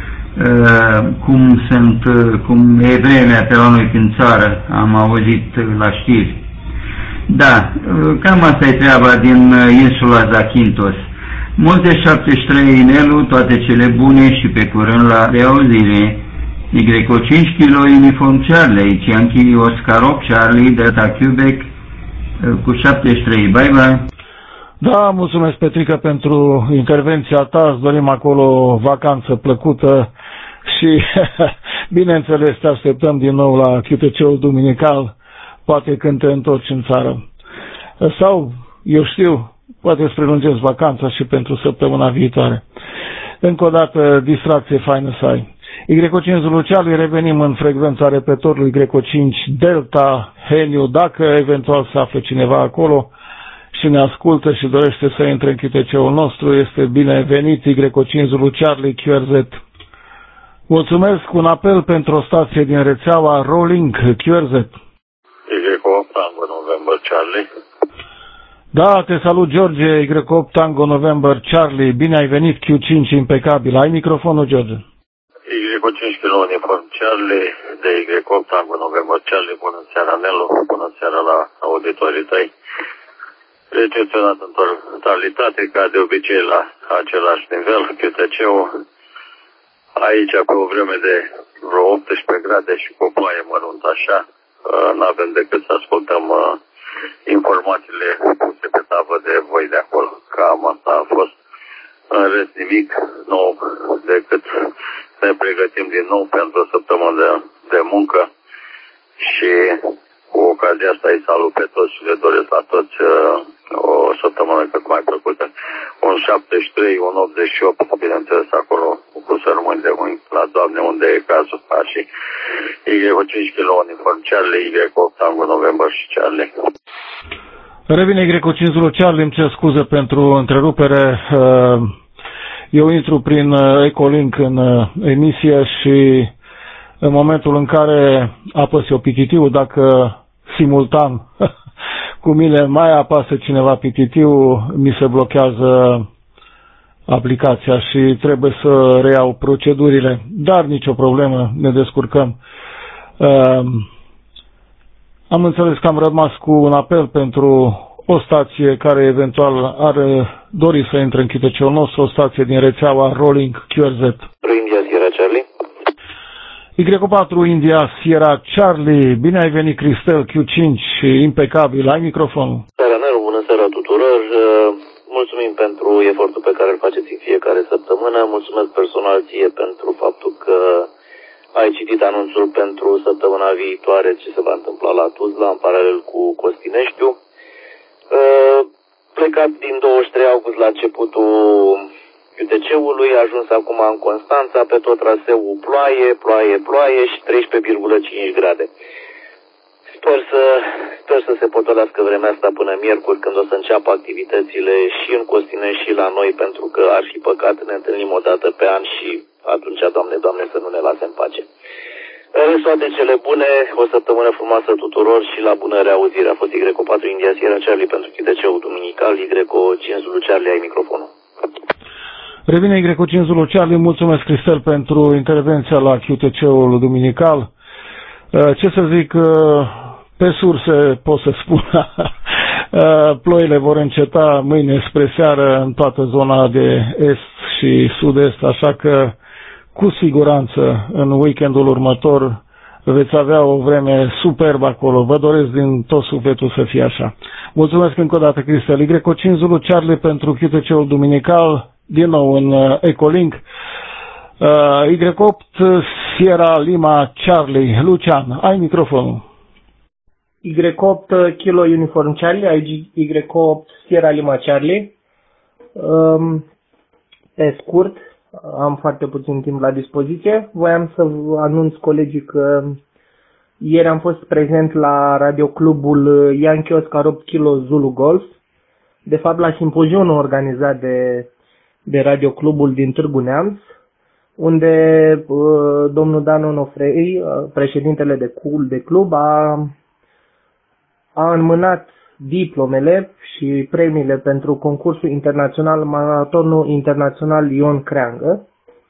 cum e vremea pe la noi în țară, am auzit la știri. Da, cam asta e treaba din insula Zakynthos. Multe 73 inelu, toate cele bune și pe curând la reauzire. Y5 Kilo Uniform Charlie, aici Yankee Oscar 8 Charlie Delta Quebec cu 73. Bye bye! Da, mulțumesc, Petrica, pentru intervenția ta. Îți dorim acolo vacanță plăcută și, bineînțeles, te așteptăm din nou la QTC-ul duminical, poate când te întorci în țară. Sau, eu știu, poate îți prelungezi vacanța și pentru săptămâna viitoare. Încă o dată, distracție faină să ai. Y5 Zulu Charlie, revenim în frecvența repetorului Y5 Delta Heniu, dacă eventual se află cineva acolo și ne ascultă și dorește să intre în QTC-ul nostru, este binevenit. Y5 Zulu Charlie QRZ. Mulțumesc, un apel pentru o stație din rețeaua Rolling QRZ. Y8 Tango November Charlie. Da, te salut, George, Y8 Tango November Charlie, bine ai venit, Q5 impecabil. Ai microfonul, George. Y5 Kilo Uniform Charlie, de Y8 Tango November Charlie, bună seara, Nelu, bună seara la auditorii tăi. Recepționat în totalitate, ca de obicei, la același nivel, QTC-ul. Aici, pe o vreme de vreo 18 grade și cu o ploaie mărunt așa, n-avem decât să ascultăm informațiile puse pe tavă de voi de acolo. Cam asta a fost. În rest nimic nou decât ne pregătim din nou pentru o săptămână de muncă și cu ocazia asta îi salut pe toți și le doresc la toți o săptămână cât mai plăcută. Un 73, un 88, bineînțeles acolo cu să rămâni de mâini la Doamne unde e cazul. Și Y5 kg uniform Charlie, Y8 Tango November și Charlie. Revine Y5 Zulu Charlie, îmi cer scuze pentru întrerupere. Eu intru prin Ecolink în emisie și în momentul în care apăs eu PTT-ul, dacă simultan cu mine mai apasă cineva PTT-ul, mi se blochează aplicația și trebuie să reiau procedurile. Dar nicio problemă, ne descurcăm. Am înțeles că am rămas cu un apel pentru o stație care eventual ar dori să intre în chiteceul nostru, o stație din rețeaua Rolling QRZ. India Sierra Charlie. Y4 India Sierra Charlie, bine ai venit Cristel Q5, impecabil, ai microfonul. Nelu, bună seara tuturor, mulțumim pentru efortul pe care îl faceți în fiecare săptămână, mulțumesc personal ție pentru faptul că ai citit anunțul pentru săptămâna viitoare ce se va întâmpla la Tuzla în paralel cu Costineștiu. Plecat din 23 august la începutul UTC-ului, a ajuns acum în Constanța, pe tot traseul ploaie și 13,5 grade. Sper să se potolească vremea asta până miercuri, când o să înceapă activitățile și în Costinești și la noi, pentru că ar fi păcat ne întâlnim o dată pe an și atunci, Doamne, să nu ne lase în pace. Toate cele bune, o săptămână frumoasă tuturor și la bună reauzire. A fost Y4 India Sierra Charlie pentru QTC-ul duminical, Y5 Zulu Charlie, ai microfonul. Revine Y5 Zulu Charlie, mulțumesc Cristel pentru intervenția la QTC-ul duminical. Ce să zic, pe surse pot să spun, ploile vor înceta mâine spre seară în toată zona de est și sud-est, așa că cu siguranță în weekendul următor veți avea o vreme superbă acolo. Vă doresc din tot sufletul să fie așa. Mulțumesc încă o dată, Cristel. Y5 Zulu Charlie pentru QTC-ul duminical, din nou în Ecolink. Y8 Sierra Lima Charlie. Lucian, ai microfonul. Y8 Kilo Uniform Charlie, Y8 Sierra Lima Charlie. Pe scurt, am foarte puțin timp la dispoziție. Voiam să vă anunț colegii că ieri am fost prezent la radioclubul Yankee Oscar 8 Kilo Zulu Golf. De fapt, la simpozionul organizat de radioclubul din Târgu Neamț, unde domnul Dan Onofrei, președintele de club, a înmânat diplomele și premiile pentru concursul internațional Maratonul Internațional Ion Creangă.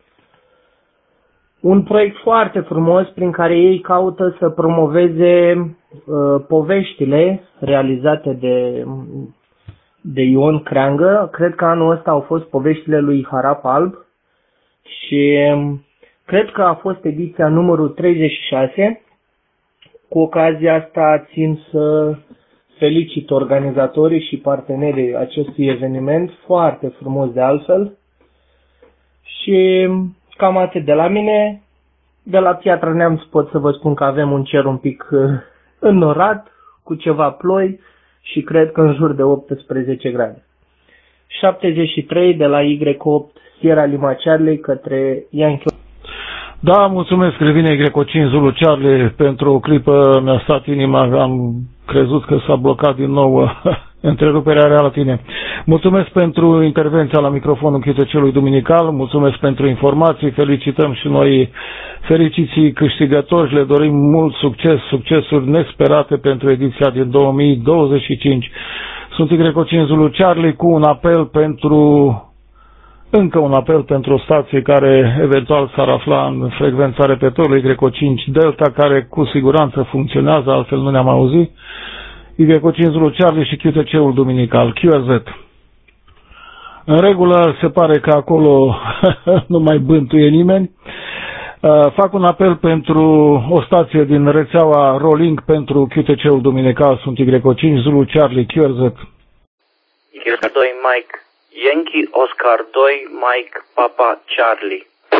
Un proiect foarte frumos prin care ei caută să promoveze poveștile realizate de Ion Creangă. Cred că anul ăsta au fost poveștile lui Harap Alb și cred că a fost ediția numărul 36. Cu ocazia asta țin să felicit organizatorii și partenerii acestui eveniment, foarte frumos de altfel. Și cam atât de la mine. De la Piatra Neamț pot să vă spun că avem un cer un pic înnorat, cu ceva ploi și cred că în jur de 18 grade. 73 de la Y8 Sierra Lima Charlie către Yankee. Da, mulțumesc, revine Y5 Zulu Charlie. Pentru o clipă mi-a stat inima, am crezut că s-a blocat din nou întreruperea reală la tine. Mulțumesc pentru intervenția la microfonul QTC-ului duminical, mulțumesc pentru informații, felicităm și noi fericiții câștigători, le dorim mult succes, succesuri nesperate pentru ediția din 2025. Sunt Y5 Zulu Charlie cu un apel încă un apel pentru o stație care eventual s-ar afla în frecvența repetorului Y5 Delta, care cu siguranță funcționează, altfel nu ne-am auzit. Y5 Zulu Charlie și QTC-ul duminical, QRZ. În regulă, se pare că acolo nu mai bântuie nimeni. Fac un apel pentru o stație din rețeaua Rolling pentru QTC-ul duminical. Sunt Y5 Zulu Charlie, QRZ. Y2 Mike Yankee Oscar 2 Mike Papa Charlie.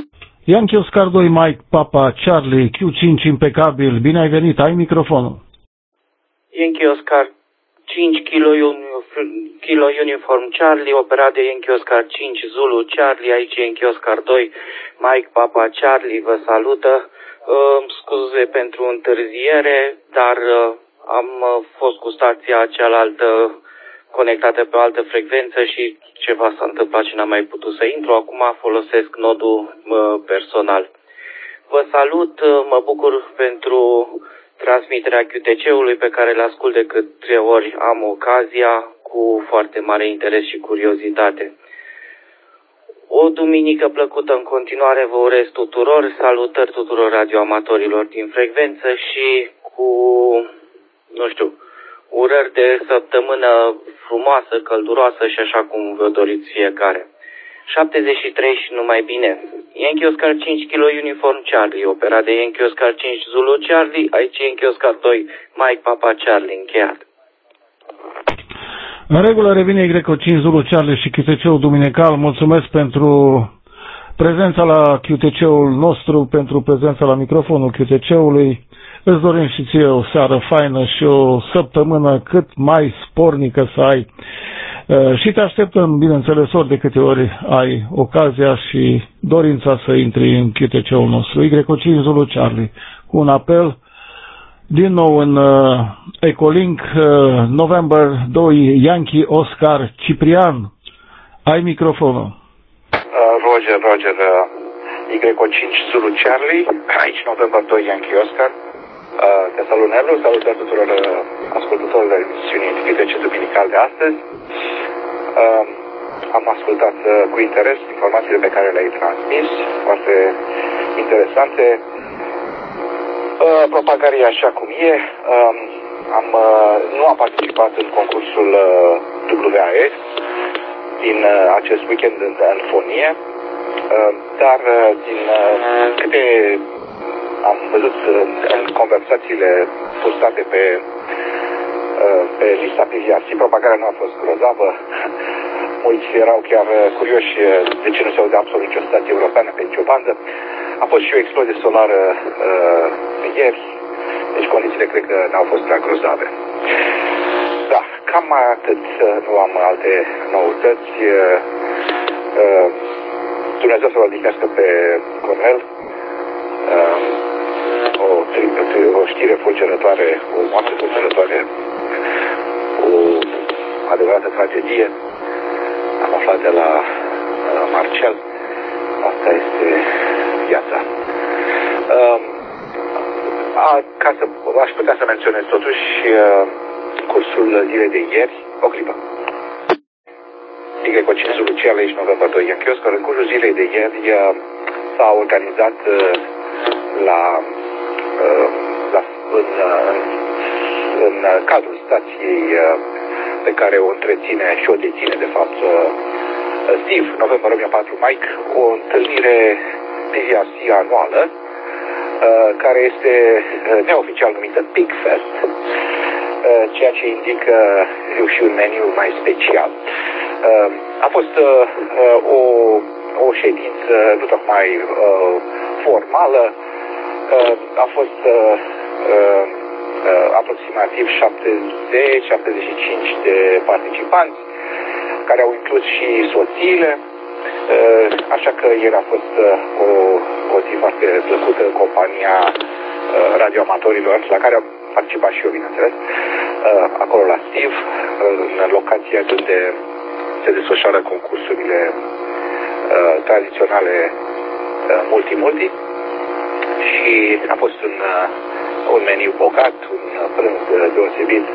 Yankee Oscar 2, Mike, Papa, Charlie, Q5, impecabil, bine ai venit, ai microfonul. Yankee Oscar 5, Kilo Uniform Charlie, operat de Yankee Oscar 5, Zulu Charlie, aici Yankee Oscar 2, Mike, Papa, Charlie, vă salută. Scuze pentru întârziere, dar am fost cu stația cealaltă conectată pe o altă frecvență și ceva s-a întâmplat și n-am mai putut să intru. Acum folosesc nodul personal. Vă salut, mă bucur pentru transmiterea QTC-ului pe care le ascult de câte ori am ocazia, cu foarte mare interes și curiozitate. O duminică plăcută în continuare vă urez tuturor, salutări tuturor radioamatorilor din frecvență și cu, urări de săptămână frumoasă, călduroasă și așa cum vă doriți fiecare. 73 și numai bine. Yankee Oscar 5 Kilo Uniform Charlie, operat de Yankee Oscar 5 Zulu Charlie, aici Yankee Oscar 2 Mike Papa Charlie, încheiat. În regulă, revine Y5 Zulu Charlie și QTC-ul duminical. Mulțumesc pentru prezența la QTC-ul nostru, pentru prezența la microfonul QTC-ului. Îți dorim și ție o seară faină și o săptămână cât mai spornică să ai. Și te așteptăm, bineînțeles, ori de câte ori ai ocazia și dorința să intri în QTC-ul nostru. Y5 Zulu Charlie, cu un apel din nou în Ecolink, November 2, Yankee Oscar Ciprian. Ai microfonul. Roger, Y5 Zulu Charlie, aici November 2, Yankee Oscar. Te salut, Nelu, salutări tuturor ascultătorilor emisiunii QTC duminical de astăzi. Am ascultat cu interes informațiile pe care le-ai transmis, foarte interesante. Propagarea așa cum e. Nu am participat în concursul WAS din acest weekend în fonie, dar din câte am văzut în conversațiile postate pe lista PVRC, propagarea nu a fost grozavă. Mulți erau chiar curioși de ce nu se aude absolut nicio stație europeană pe nicio bandă. A fost și o explozie solară ieri, deci condițiile cred că n-au fost prea grozave. Da, cam atât, nu am alte noutăți. Dumnezeu să-l odihnească pe Cornel. O știre fulgerătoare, o moarte fulgerătoare, o adevărată tragedie. Am aflat de la Marcel. Asta este viața. Aș putea să menționez totuși cursul zilei de ieri. O clipă. Y5 Zulu Charlie și November 2 Yankee Oscar. În cursul zilei de ieri s-a organizat în cadrul stației pe care o întreține și o deține de fapt Steve, November 4 Mike, o întâlnire PVRC anuală care este neoficial numită Pig Fest, ceea ce indică și un meniu mai special. A fost o ședință nu tocmai formală, a fost aproximativ 70-75 de participanți care au inclus și soțiile, așa că ieri a fost o zi foarte plăcută în compania radioamatorilor, la care am participat și eu, bineînțeles, acolo la Steve, în locația unde se desfășoară concursurile tradiționale multi-multi, și a fost un meniu bogat, un prânz deosebit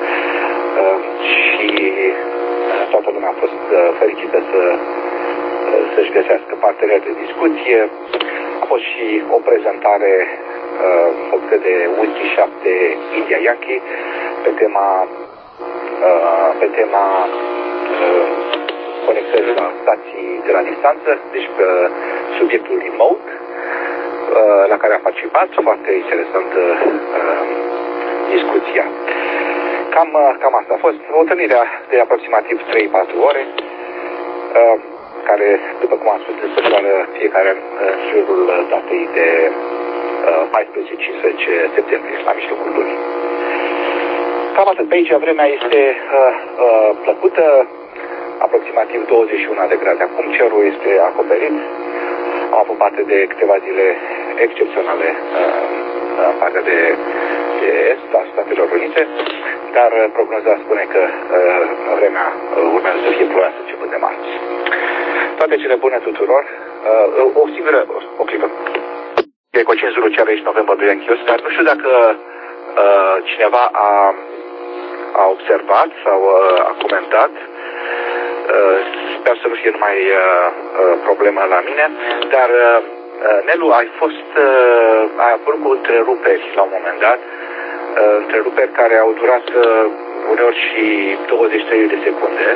și toată lumea a fost fericită să-și găsească parteneri de discuție. A fost și o prezentare făcută de Whisky 7 India Yankee pe tema conectării la stații de la distanță, deci pe subiectul remote, la care a participat. Foarte interesantă discuția. Cam asta a fost o întâlnire de aproximativ 3-4 ore. care, după cum am spus, desfășoară fiecare în jurul datei de 14-15 septembrie, la mijlocul lunii. Cam atât. Pe aici vremea este plăcută, aproximativ 21 de grade. Acum cerul este acoperit. Am avut parte de câteva zile excepționale în partea de est a Statelor Unite, dar prognoza spune că vremea urmează să fie ploioasă începând de marți. Toate cele bune tuturor. O clipă. Greco 5 Zulu Charlie aici, November 2 în Chios, dar nu știu dacă cineva a observat sau a comentat. Sper să nu fie numai problemă la mine, dar Nelu, ai apărut cu întreruperi la un moment dat, întreruperi care au durat uneori și 20-30 de secunde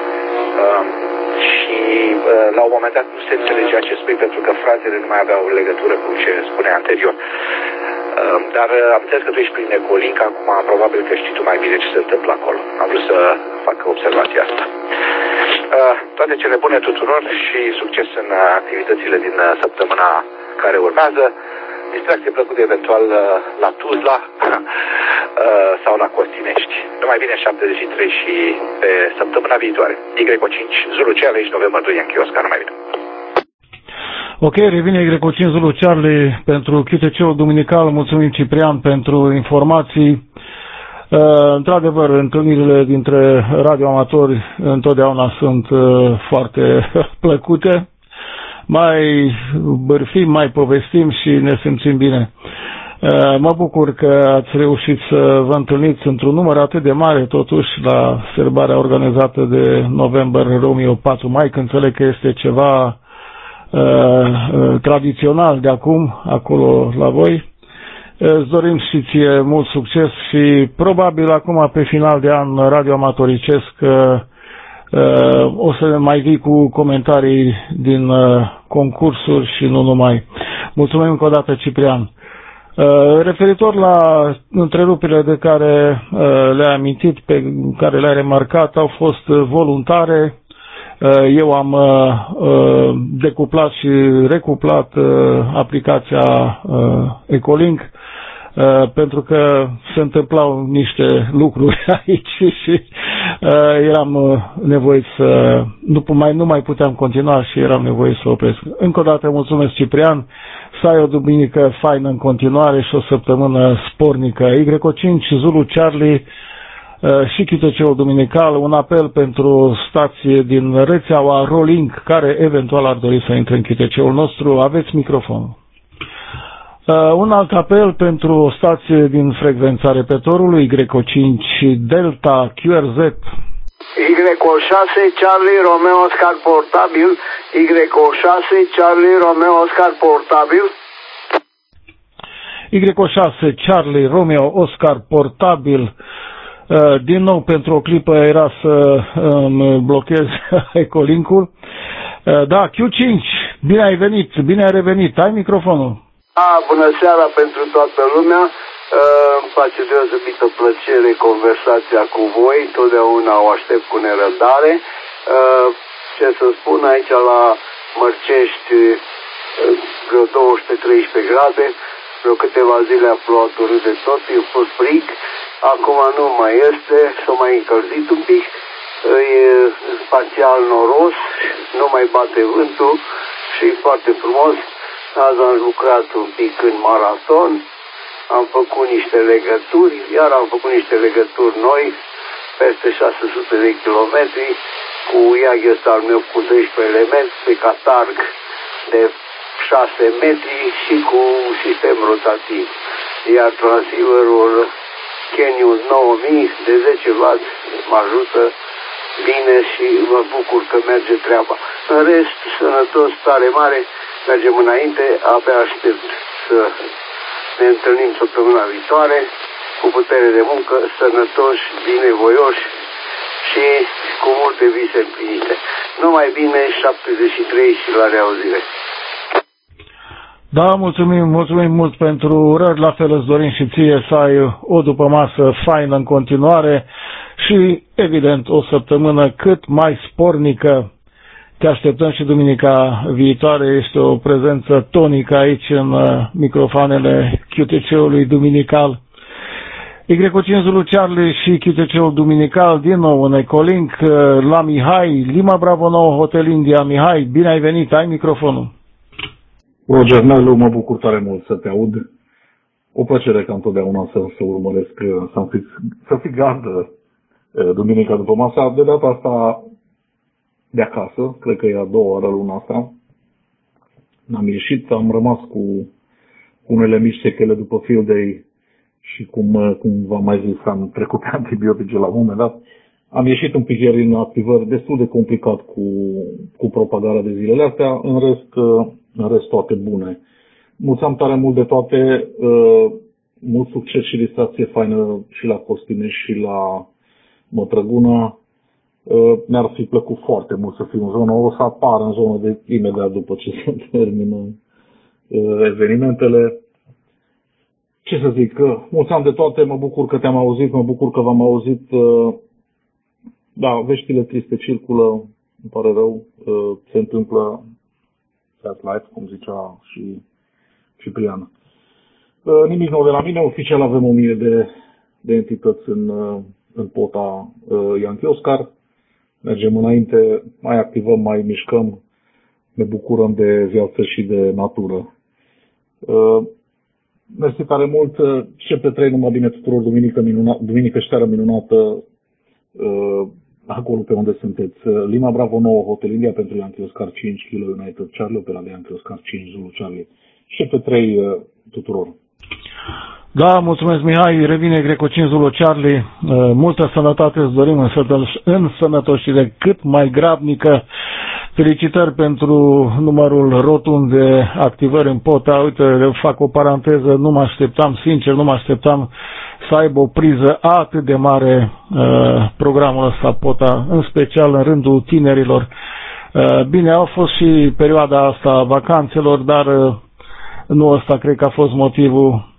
și la un moment dat nu se înțelegea ce spui pentru că frazele nu mai aveau legătură cu ce spunea anterior. Dar am înțeles că tu ești prin Ecolink, acum probabil că știi tu mai bine ce se întâmplă acolo. Am vrut să fac observația asta. Toate cele bune tuturor și succes în activitățile din săptămâna care urmează. Distracție plăcută eventual la Tuzla sau la Costinești. Numai bine 73 și pe săptămâna viitoare. Y5 Zulu Charlie aici, November 2 în Chiosca, numai bine. Ok, revine Y5 Zulu Charlie pentru QTC-ul duminical. Mulțumim, Ciprian, pentru informații. Într-adevăr, întâlnirile dintre radioamatori întotdeauna sunt foarte plăcute. Mai bârfim, mai povestim și ne simțim bine. Mă bucur că ați reușit să vă întâlniți într-un număr atât de mare, totuși, la sărbarea organizată de November Romeo 4 Mike. Înțeleg că este ceva tradițional de acum, acolo la voi. Îți dorim și ție mult succes și probabil acum pe final de an radioamatoricesc o să mai vii cu comentarii din concursuri și nu numai. Mulțumim încă o dată, Ciprian. Referitor la întreruperile de care le-ai amintit, pe care le-ai remarcat, au fost voluntare. Eu am decuplat și recuplat aplicația Ecolink pentru că se întâmplau niște lucruri aici și eram nevoit să nu mai puteam continua și eram nevoit să opresc. Încă o dată mulțumesc, Ciprian, să ai o duminică faină în continuare și o săptămână spornică. Y5 Zulu Charlie și QTC-ul duminical, un apel pentru stație din rețeaua Rolink care eventual ar dori să intre în QTC-ul nostru. Aveți microfonul. Un alt apel pentru o stație din frecvența repetitorului Y5 Delta QRZ. Y6 Charlie Romeo Oscar portabil. Y6 Charlie Romeo Oscar portabil. Y6 Charlie Romeo Oscar portabil. Din nou, pentru o clipă era să îmi blochez Ecolink-ul. Da, Q5, bine ai venit, bine ai revenit. Ai microfonul. Bună seara pentru toată lumea. Îmi face deosebită plăcere conversația cu voi. Totdeauna o aștept cu nerăbdare. Ce să spun, aici la Mărcești vreo 213 grade. Vreo câteva zile a plouat urât de tot, a fost frig. Acum nu mai este, s-a mai încălzit un pic. E spațial noros, nu mai bate vântul și foarte frumos. Azi am lucrat un pic în maraton, am făcut niște legături, iar am făcut niște legături noi, peste 600 de kilometri, cu iaghi ăsta al meu cu 12 elemente, pe catarg de 6 metri și cu sistem rotativ. Iar transceiverul Genius 9000 de 10 W mă ajută bine și mă bucur că merge treaba. În rest, sănătos, tare mare, mergem înainte, abia aștept să ne întâlnim săptămâna viitoare, cu putere de muncă, sănătoși, binevoioși și cu multe vise împlinite. Numai bine, 73 și la reauzire. Da, mulțumim mult pentru urări, la fel îți dorim și ție să ai o dupămasă faină în continuare și, evident, o săptămână cât mai spornică. Te așteptăm și duminica viitoare. Este o prezență tonică aici în microfoanele QTC-ului duminical. Y5 Zulu Charlie și QTC-ul duminical din nou în Ecolink la Mihai, Lima Bravo 9 Hotel India. Mihai, bine ai venit, ai microfonul. Roger Nelu, mă bucur tare mult să te aud. O plăcere ca întotdeauna să urmăresc, să fii gardă duminica după masa. De data asta de acasă, cred că e a doua oară luna asta. N-am ieșit, am rămas cu unele mici sechele după field day și cum v-am mai zis, am trecut pe antibiotice la un moment dat. Am ieșit un pic ieri în activări destul de complicat cu propagarea de zilele astea, în rest toate bune. Mulțumim tare mult de toate, mult succes și distracție faină și la Costineș și la Mătrăguna. Mi-ar fi plăcut foarte mult să fiu în zonă, o să apar în zonă de imediat după ce se termină evenimentele. Ce să zic, mulțumim de toate, mă bucur că te-am auzit, mă bucur că v-am auzit. Da, veștile triste circulă, îmi pare rău, se întâmplă that life, cum zicea și Ciprian. Nimic nou de la mine, oficial avem 1000 de entități în pota Ianchi Oscar. Mergem înainte, mai activăm, mai mișcăm, ne bucurăm de viață și de natură. Mersi tare mult, 7-3, numai bine tuturor, duminică și seară minunată, acolo pe unde sunteți. Lima Bravo 9 Hotel India pentru Yankee Oscar 5 Kilo United Charlie, opera de Yankee Oscar 5 Zulu Charlie. 7-3 tuturor. Da, mulțumesc Mihai, revine Greco 5 Zulu Charlie, multă sănătate îți dorim în sănătoșire cât mai grabnică. Felicitări pentru numărul rotund de activări în pota. Uite, fac o paranteză, nu mă așteptam, sincer, nu mă așteptam să aibă o priză atât de mare programul ăsta pota, în special în rândul tinerilor. Bine, au fost și perioada asta a vacanțelor, dar nu ăsta cred că a fost motivul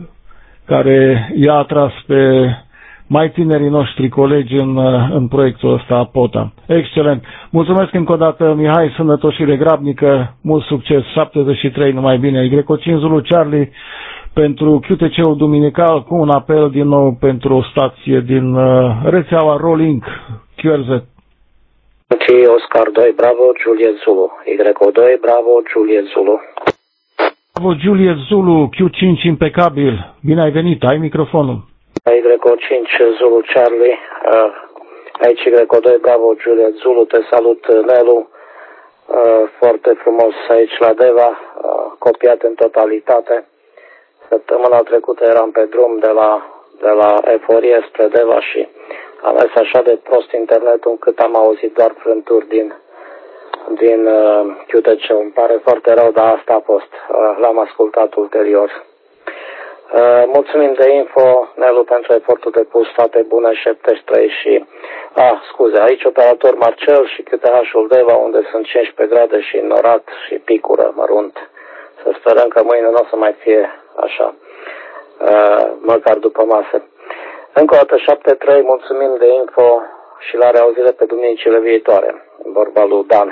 care i-a atras pe mai tinerii noștri colegi în proiectul ăsta POTA. Excelent! Mulțumesc încă o dată, Mihai, sănătoșire grabnică, mult succes, 73, numai bine. Y5 Zulu Charlie pentru QTC-ul duminical cu un apel din nou pentru o stație din rețeaua Rolling QRZ. Oscar 2, Bravo, Juliet Zulu. Y2, Bravo, Juliet Zulu. Bravo, Juliet Zulu, Q5 impecabil. Bine ai venit, ai microfonul. Y5 Zulu Charlie, aici Y2 Bravo Juliet Zulu, te salut Nelu, foarte frumos aici la Deva, copiat în totalitate. Săptămâna trecută eram pe drum de la Eforie spre Deva și am mers așa de prost internetul încât am auzit doar frânturi din QTC. Îmi pare foarte rău, dar asta a fost, l-am ascultat ulterior. Mulțumim de info, Nelu, pentru efortul depus, toate bune, 73 și... scuze, aici operator Marcel și QTH-ul Deva, unde sunt 15 grade și norat și picură mărunt. Să sperăm că mâine nu o să mai fie așa, măcar după masă. Încă o dată 73, mulțumim de info și la reauzire pe duminicile viitoare, vorba lui Dan.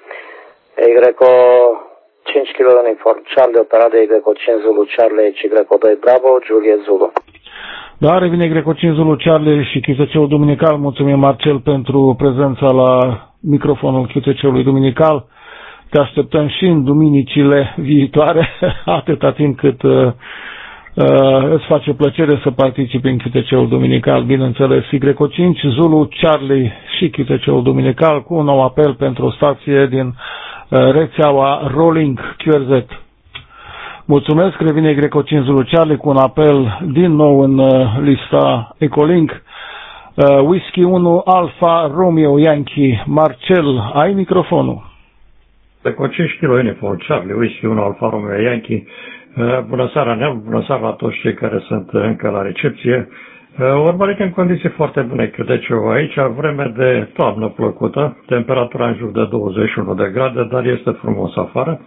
Y 5 kg uniform, Charlie, operat de Y5 Zulu Charlie, Y2 Bravo, Juliet Zulu. Da, revine Y5 Zulu Charlie și QTC-ul duminical. Mulțumim, Marcel, pentru prezența la microfonul QTC-ului duminical. Te așteptăm și în duminicile viitoare, atâta timp cât îți face plăcere să participi în QTC-ul duminical, bineînțeles. Y5 Zulu Charlie și QTC-ul duminical cu un nou apel pentru o stație din rețeaua Rolling QRZ. Mulțumesc, revine Y5 Zulu Charlie cu un apel din nou în lista Ecolink. Whisky 1 Alfa Romeo Yankee. Marcel, ai microfonul. Pe 5 kg uniform Charlie, Whisky 1 Alfa Romeo Yankee. Bună seara, Nel, bună seara la toți cei care sunt încă la recepție. Urmărit în condiții foarte bune, QTC-ul aici, vreme de toamnă plăcută, temperatura în jur de 21 de grade, dar este frumos afară.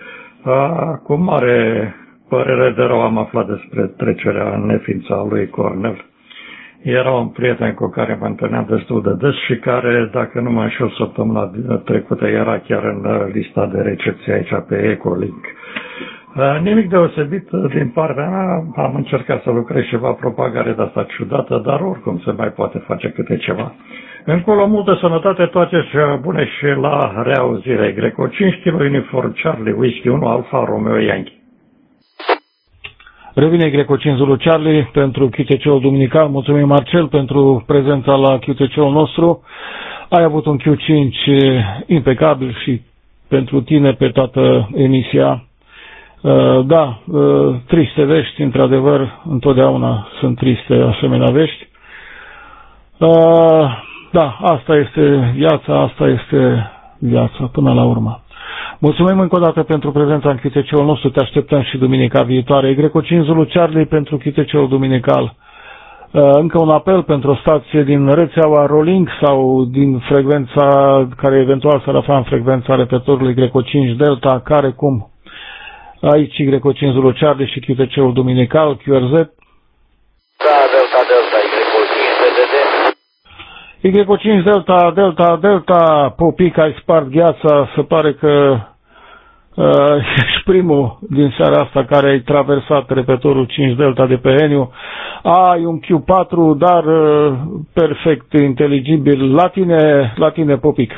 Cu mare părere de rău am aflat despre trecerea în neființa lui Cornel. era un prieten cu care mă întâlneam destul de des și care, dacă nu mă înșel, săptămâna trecută era chiar în lista de recepție aici pe Ecolink. Nimic deosebit din partea mea, am încercat să lucrez ceva propagare de asta ciudată, dar oricum se mai poate face câte ceva. Încolo, multă sănătate, toate cele bune și la reauzire. Greco 5 kg uniform Charlie Whisky 1 Alfa Romeo Yankee. Revine Greco 5 Zulu Charlie pentru QTC-ul duminical. Mulțumim, Marcel, pentru prezența la QTC-ul nostru. Ai avut un Q5 impecabil și pentru tine pe toată emisia. Da, triste vești, într-adevăr, întotdeauna sunt triste asemenea vești. Da, asta este viața până la urmă. Mulțumim încă o dată pentru prezența în QTC-ul nostru, te așteptăm și duminica viitoare. Greco 5 Zulu Charlie pentru QTC-ul duminical. Încă un apel pentru o stație din rețeaua Rolling sau din frecvența care eventual s-ar afla în frecvența repetitorului Greco 5 Delta, care cum? Aici Greco 5 Zulu Charlie și QTC-ul duminical, QRZ. Da, Delta, Y5 Delta, Popic, ai spart gheața, se pare că ești primul din seara asta care ai traversat repetitorul 5 Delta de pe Eniu. Ai un Q4, dar perfect inteligibil. La tine, Popic.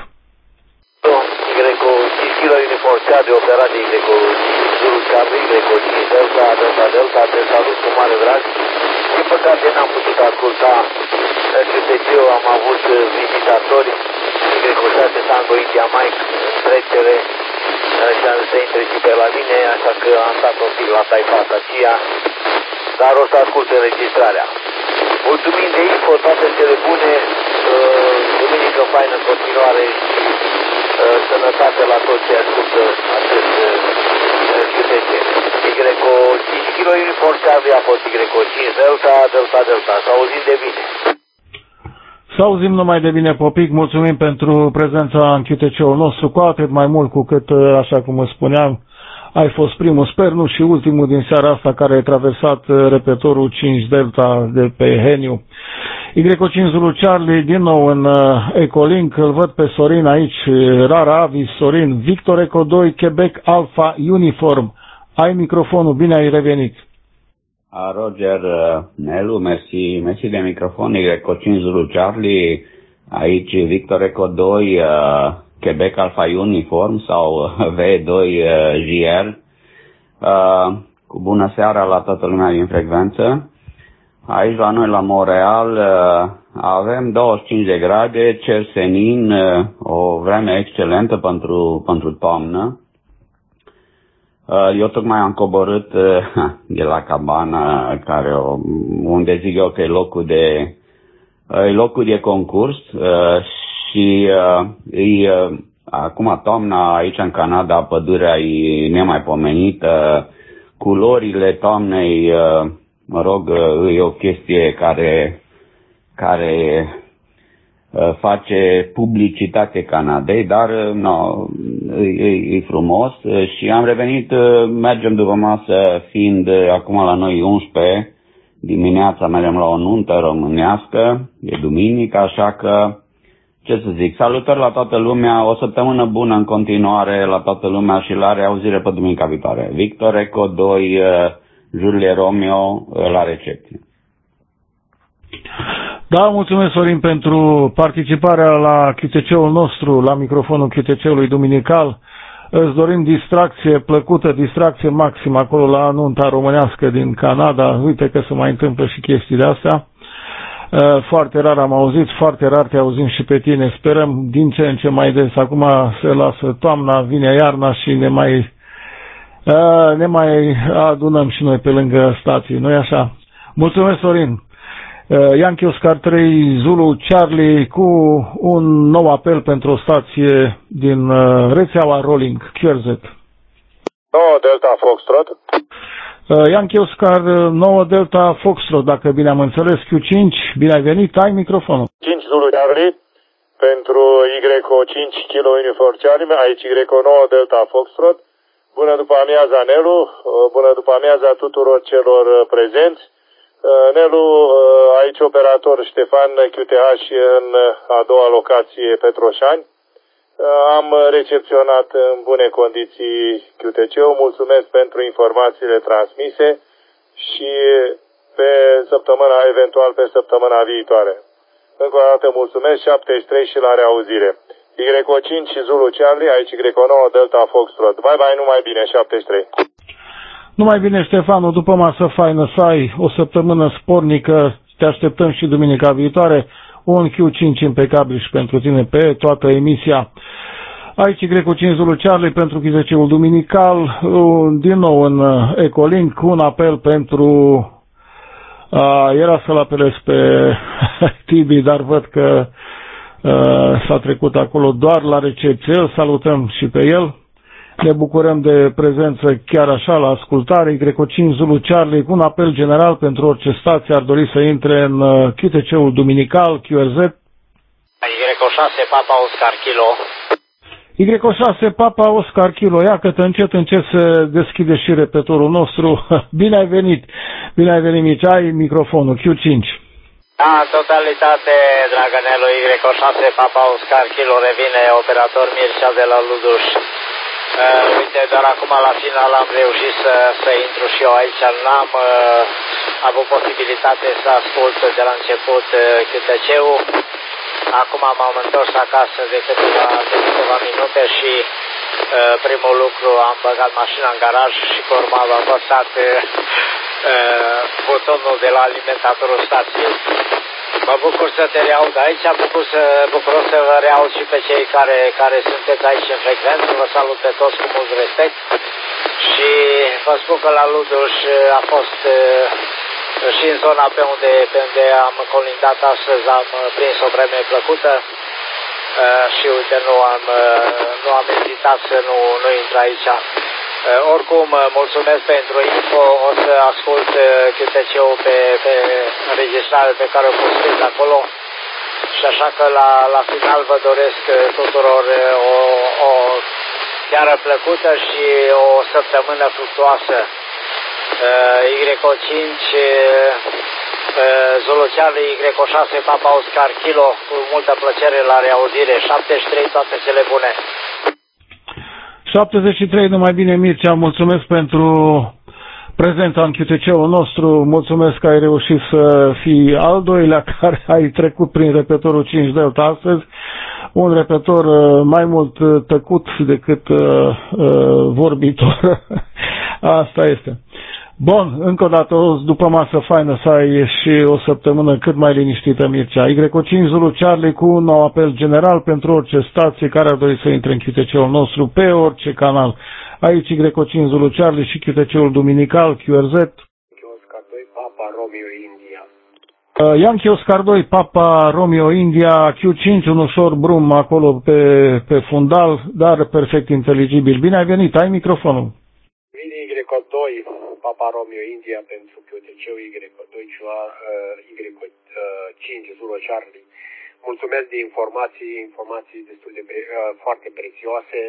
Y5 kg uniform Charlie, operat de Y5 Zulu Charlie, Y5 Delta, te salut cu mare drag. Din păcate n-am putut asculta QTC-ul, am avut vizitatori, Y6 Tango India Mike în trecere și am să intre și pe la mine, așa că am stat un pic la taifasa aceea, dar o să ascult înregistrarea. Mulțumim de info, toate cele bune, duminică faină în continuare și sănătate la toți ce ascultă acest QTC. Y5 kg uniform Charlie a fost Y5 Delta, să auzim de bine. Să auzim numai de bine, Popic, mulțumim pentru prezența în QTC-ul nostru, cu atât mai mult cu cât, așa cum îți spuneam, ai fost primul, sper nu și ultimul din seara asta care a traversat repetitorul 5 Delta de pe Heniu. Y5 Zulu Charlie, din nou în Ecolink, îl văd pe Sorin aici, Rara Avis, Sorin, Victor Eco 2, Quebec Alpha Uniform. Ai microfonul, bine ai revenit. Roger Nelu, mersi de microfon, Y5 Zulu Charlie, aici Victor Eco 2, Quebec Alpha Uniform sau V2 JR. Cu bună seara la toată lumea din frecvență. Aici la noi la Montreal avem 25 de grade, cer senin, o vreme excelentă pentru toamnă. Eu tocmai am coborât de la cabana unde zic eu că e locul de concurs și acum toamna aici în Canada, pădurea e nemaipomenită, culorile toamnei, mă rog, e o chestie care face publicitate Canadei, dar e frumos și am revenit, mergem după masă, fiind acum la noi 11 dimineața, mergem la o nuntă românească, e duminică, așa că, ce să zic, salutări la toată lumea, o săptămână bună în continuare la toată lumea și la reauzire pe duminica viitoare. Victor Eco 2, Julie Romeo, la recepție. Da, mulțumesc, Sorin, pentru participarea la QTC-ul nostru, la microfonul QTC-ului duminical. Îți dorim distracție plăcută, distracție maximă acolo la nunta românească din Canada. Uite că se mai întâmplă și chestii de astea. Foarte rar am auzit, foarte rar te auzim și pe tine. Sperăm din ce în ce mai des. Acum se lasă toamna, vine iarna și ne mai adunăm și noi pe lângă stații. Nu-i așa? Mulțumesc, Sorin. Yankee Oscar 3 Zulu Charlie cu un nou apel pentru o stație din rețeaua Rolling, QRZ. 9 Delta Foxtrot. Yankee Oscar 9 Delta Foxtrot, dacă bine am înțeles, Q5, bine ai venit, ai microfonul. 5 Zulu Charlie pentru Y5 kg uniform Charlie, aici Y9 Delta Foxtrot. Bună după amiaza, Nelu, bună după amiaza tuturor celor prezenți. Nelu, aici operator Ștefan QTH în a doua locație Petroșani. Am recepționat în bune condiții QTC-ul. Mulțumesc pentru informațiile transmise și pe săptămâna, eventual pe săptămâna viitoare. Încă o dată mulțumesc, 73 și la reauzire. Y5 și Zulu Charlie, aici Y9 Delta Foxtrot. Bye bye, numai bine, 73. Numai bine, Ștefanu, după masă faină să ai o săptămână spornică, te așteptăm și duminica viitoare, un Q5 impecabil și pentru tine pe toată emisia. Aici Y5 Zulu Charlie pentru QTC-ul duminical, din nou în Ecolink, un apel pentru... era să-l apelez pe Tibi, dar văd că s-a trecut acolo doar la recepție. Îl salutăm și pe el. Ne bucurăm de prezență chiar așa la ascultare. Y5 Zulu Charlie cu un apel general pentru orice stație ar dori să intre în QTC-ul duminical, QRZ. Y6 Papa Oscar Kilo. Y6 Papa Oscar Kilo. Iată-te, încet se deschide și repetorul nostru. Bine ai venit! Bine ai venit, Mici. Ai microfonul Q5. Da, în totalitate, dragă Nelu, Y6 Papa Oscar Kilo revine operator Mircea de la Luduș. Uite, doar acum la final am reușit să intru și eu aici. N-am avut posibilitate să ascult de la început QTC-ul. Acum m-am întors acasă de câteva minute și primul lucru am băgat mașina în garaj și pe urmă am apăsat butonul de la alimentatorul stației. Mă bucur să te reaud aici, bucuros să vă reaud și pe cei care sunteți aici în frecvență. Vă salut pe toți cu mult respect și vă spun că la Luduș a fost și în zona pe unde am colindat astăzi, am prins o vreme plăcută și uite, nu am ezitat să nu intru aici. Oricum, mulțumesc pentru info, o să ascult QTC-ul pe înregistrare pe care o postez acolo și așa că la final vă doresc tuturor o seară plăcută și o săptămână fructuoasă. Y5 Zulu Charlie, Y6 Papa Oscar Kilo, cu multă plăcere la reauzire. 73, toate cele bune. 73, numai bine, Mircea, mulțumesc pentru prezența în QTC-ul nostru, mulțumesc că ai reușit să fii al doilea care ai trecut prin repetorul 5 Delta astăzi, un repetor mai mult tăcut decât vorbitor, asta este. Bun, încă o dată, după masă faină să ai și o săptămână cât mai liniștită, Mircea. Y5 Zulu Charlie cu un nou apel general pentru orice stație care ar dori să intre în QTC-ul nostru pe orice canal. Aici Y5 Zulu Charlie și QTC-ul duminical, QRZ. Oscar 2, Papa Romeo India. Yankee Oscar 2, Papa Romeo India, Q5, un ușor brum acolo pe fundal, dar perfect inteligibil. Bine ai venit, ai microfonul. Y2, Papa Romeo India pentru QTC-ul Y2, Y5 Zulu Charlie. Mulțumesc de informații destul de foarte prețioase.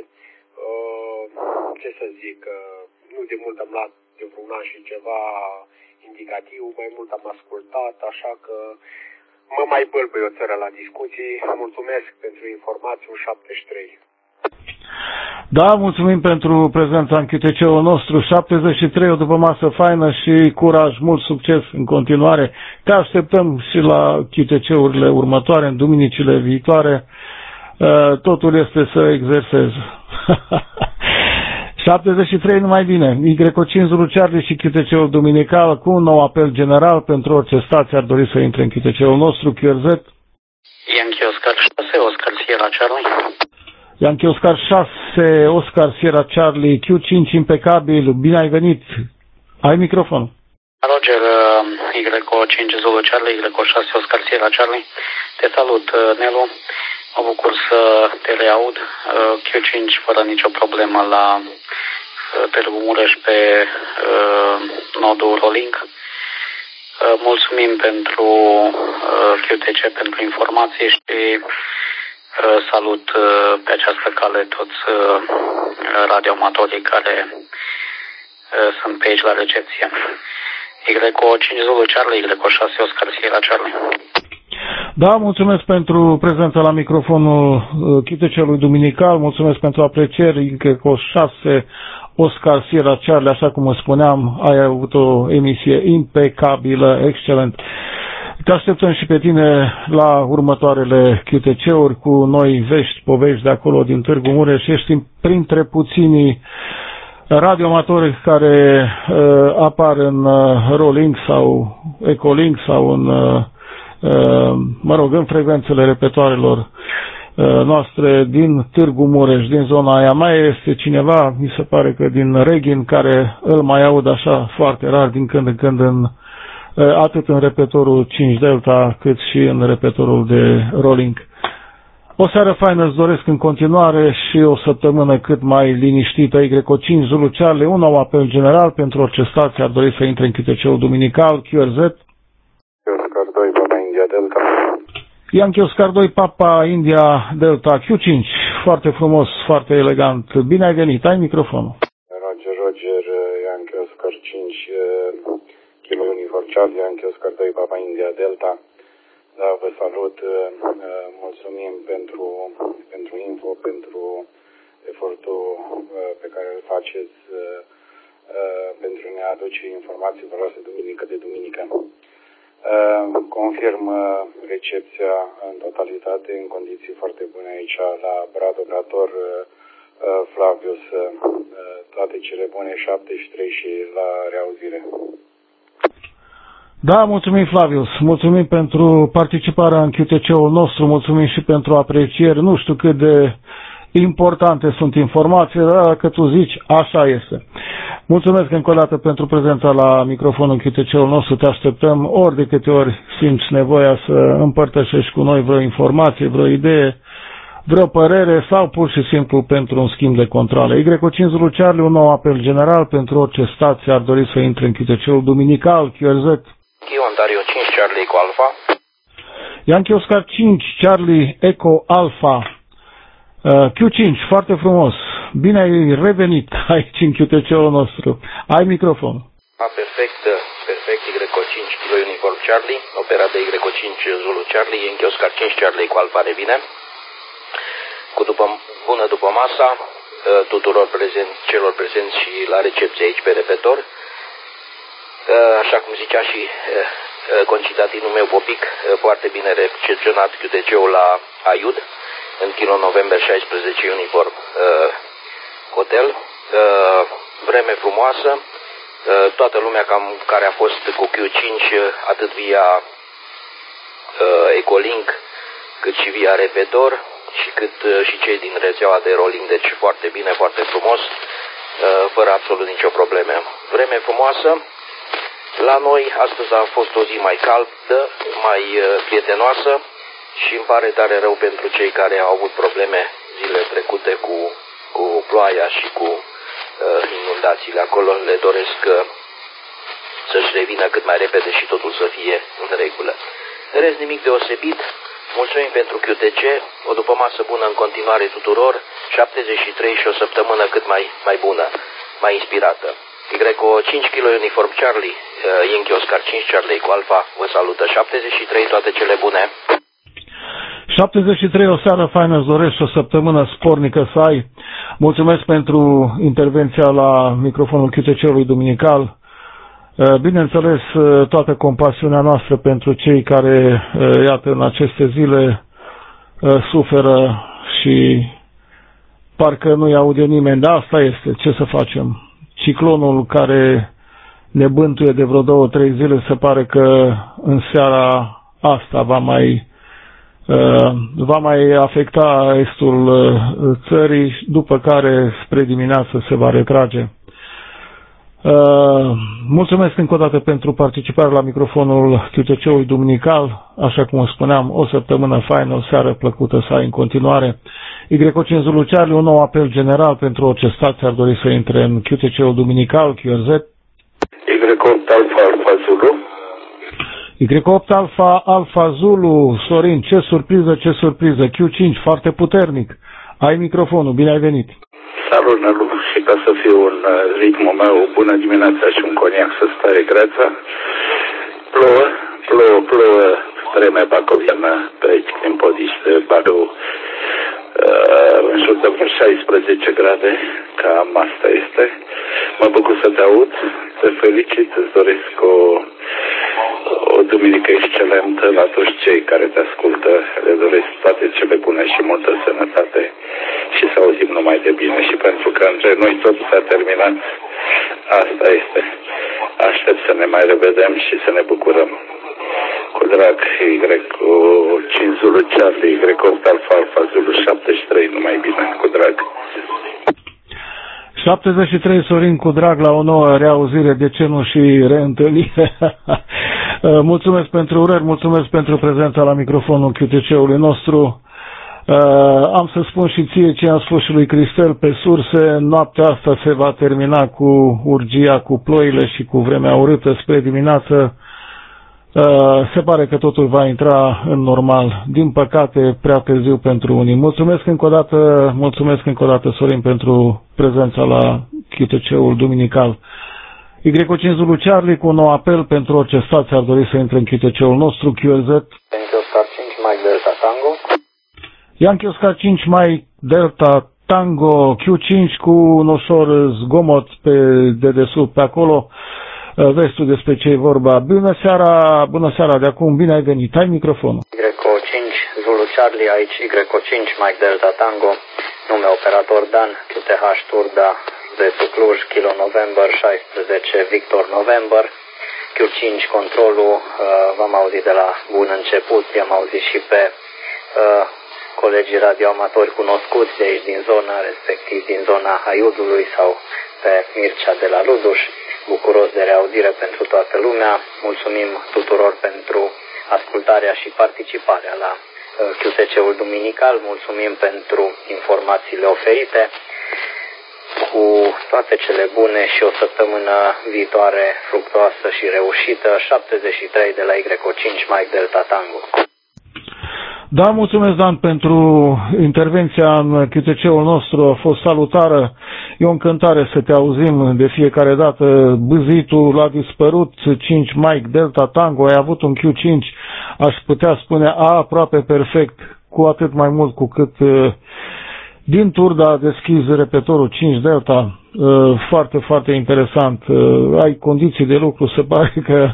Ce să zic, nu de mult am luat de vreun an și ceva indicativ, mai mult am ascultat, așa că mă mai bâlbăi o țară la discuții. Mulțumesc pentru informații, 73. Da, mulțumim pentru prezența în QTC-ul nostru, 73, o după masă faină și curaj, mult succes în continuare. Te așteptăm și la QTC-urile următoare, în duminicile viitoare. Totul este să exersezi. 73, numai bine. Y5 Zulu Charlie și QTC-ul duminical cu un nou apel general pentru orice stație ar dori să intre în QTC-ul nostru, QRZ. Yankee Oscar 6, Oscar Sierra Charlie. Yankee Oscar 6, Oscar Sierra Charlie, Q5 impecabil, bine ai venit. Ai microfon. Roger, Y5 Zulu Charlie, Y6 Oscar Sierra Charlie. Te salut, Nelu. Mă bucur să te reaud. Q5 fără nicio problemă la Târgu Mureș pe nodul Rolling. Mulțumim pentru QTC pentru informații și salut pe această cale toți radioamatorii care sunt pe aici la recepție. Y5 Zulu Charlie, Y6 Oscar Sierra Charlie. Da, mulțumesc pentru prezența la microfonul Chitecelui Duminical, mulțumesc pentru aprecieri, Y6 Oscar Sierra Charlie, așa cum spuneam, ai avut o emisie impecabilă, excelent. Te așteptăm și pe tine la următoarele QTC-uri cu noi vești, povești de acolo din Târgu Mureș. Ești printre puținii radioamatori care apar în Rolink sau Ecolink sau în, în frecvențele repetoarelor noastre din Târgu Mureș, din zona aia. Mai este cineva, mi se pare că din Reghin, care îl mai aud așa foarte rar din când în când atât în repetorul 5 Delta cât și în repetorul de Rolink. O seară faină îți doresc în continuare și o săptămână cât mai liniștită. Y5 Zulu Charlie, un nou apel general pentru orice stație ar dori să intre în QTC-ul duminical, QRZ. Oscar 2, Papa India Delta. Yankee Oscar 2, Papa India Delta, Q5, foarte frumos, foarte elegant. Bine ai venit, ai microfonul. Roger, Yankee Oscar 5, Kilo Uniform Charlie, Yankee Oscar 2, Papa India Delta. Da, vă salut, mulțumim pentru info, pentru efortul pe care îl faceți pentru a ne aduce informații valoroase duminică de duminică. Confirm recepția în totalitate, în condiții foarte bune aici la operator Flavius, toate cele bune, 73 și la reauzire. Da, mulțumim Flavius, mulțumim pentru participarea în QTC-ul nostru, mulțumim și pentru aprecieri. Nu știu cât de importante sunt informațiile, dar dacă tu zici, așa este. Mulțumesc încă o dată pentru prezența la microfonul QTC-ul nostru, te așteptăm ori de câte ori simți nevoia să împărtășești cu noi vreo informație, vreo idee, vreo părere sau pur și simplu pentru un schimb de controle. Y5 Zulu Charlie, un nou apel general pentru orice stație ar dori să intre în QTC-ul duminical, QRZ. Ontario 5 Charlie Eco Alpha. Yankee Oscar 5 Charlie Eco Alpha. Q5, foarte frumos. Bine ai revenit aici în QTC-ul nostru. Ai microfon. Perfect. Y5 Kilo Uniform Charlie, operat de Y5 Zulu Charlie, Yankee Oscar 5 Charlie Eco Alpha revine. Bună după masa tuturor celor prezenți și la recepție aici pe repetor. Așa cum zicea și concitatinul meu Popic, foarte bine recepționat QTC-ul la Aiud, în Kilo November 16 Uniform Hotel. Vreme frumoasă, toată lumea care a fost cu Q5, atât via Ecolink, cât și via repetor, și cât și cei din rețeaua de rolling, deci foarte bine, foarte frumos, fără absolut nicio problemă. Vreme frumoasă. La noi astăzi a fost o zi mai caldă, mai prietenoasă și îmi pare tare rău pentru cei care au avut probleme zilele trecute cu ploaia și cu inundațiile acolo. Le doresc să-și revină cât mai repede și totul să fie în regulă. În rest, nimic deosebit. Mulțumim pentru QTC, o dupămasă bună în continuare tuturor, 73 și o săptămână cât mai bună, mai inspirată. Y5 Kilo Uniform Charlie, Yankee Oscar 5 Charlie Eco Alpha, vă salută. 73, toate cele bune. 73, o seară faină, îți doresc și o săptămână spornică să ai. Mulțumesc pentru intervenția la microfonul QTC-ului duminical. Bineînțeles, toată compasiunea noastră pentru cei care, iată, în aceste zile suferă și parcă nu-i aude nimeni, dar asta este, ce să facem? Ciclonul care ne bântuie de vreo 2-3 zile, se pare că în seara asta va mai afecta estul țării, după care spre dimineață se va retrage. Mulțumesc încă o dată pentru participare la microfonul QTC-ului duminical. Așa cum spuneam, o săptămână faină, o seară plăcută să ai în continuare. Y5 Zulu Charlie, un nou apel general pentru orice stație ar dori să intre în QTC-ul duminical, QRZ. Y8 Alpha Alpha Zulu. Y8 Alpha Alpha Zulu, Sorin, ce surpriză, Q5, foarte puternic. Ai microfonul, bine ai venit. Salut, Nelu, și și ca să fiu în ritmul meu, bună dimineața și un coniac să stare greața. Plouă vreme bacoviană pe aici, din Podiș de Bacău, în jur de vreo 16 grade, cam asta este. Mă bucur să te aud, te felicit, îți doresc o duminică excelentă la toți cei care te ascultă, le doresc toate cele bune și multă sănătate și să auzim numai de bine și pentru că între noi totul s-a terminat, asta este. Aștept să ne mai revedem și să ne bucurăm. Cu drag, Y5 Zulu Charlie, Y8 Alfa Alfa Zulu 73, numai bine, cu drag. 73 Sorin, cu drag la o nouă reauzire, de ce nu și reîntâlnire. Mulțumesc pentru urări, mulțumesc pentru prezența la microfonul QTC-ului nostru. Am să spun și ție ce am spus și lui Cristel pe surse, noaptea asta se va termina cu urgia, cu ploile și cu vremea urâtă spre dimineață. Se pare că totul va intra în normal. Din păcate, prea târziu pentru unii. Mulțumesc încă o dată, Sorin, pentru prezența la QTC-ul duminical. Y5 Zulu Charlie cu un nou apel pentru orice stație ar dori să intre în QTC-ul nostru, QRZ. Yankee Oscar 5 Mike Delta Tango. Yankee Oscar 5 Mike Delta Tango, Q5 cu un ușor zgomot pe dedesubt pe acolo. Vezi tu despre ce e vorba. Bună seara de acum, bine ai venit. Ai microfonul. Y5 Zulu Charlie, aici Y5 Mike Delta Tango, nume operator Dan, QTH Turda, județul Cluj, Kilo November 16 Victor November, Q5 controlul, v-am auzit de la bun început, i-am auzit și pe colegii radioamatori cunoscuți de aici din zona, respectiv din zona Aiudului sau pe Mircea de la Luduș. Bucuros de reaudire pentru toată lumea. Mulțumim tuturor pentru ascultarea și participarea la QTC-ul duminical. Mulțumim pentru informațiile oferite. Cu toate cele bune și o săptămână viitoare fructuoasă și reușită. 73 de la Y5 Mike Delta Tango. Da, mulțumesc, Dan, pentru intervenția în QTC-ul nostru. A fost salutară. E o încântare să te auzim de fiecare dată. Bâzitul l-a dispărut, 5 Mike Delta Tango, ai avut un Q5, aș putea spune aproape perfect, cu atât mai mult cu cât din Turda a deschis repetorul 5 Delta. Foarte, foarte interesant. Ai condiții de lucru, se pare că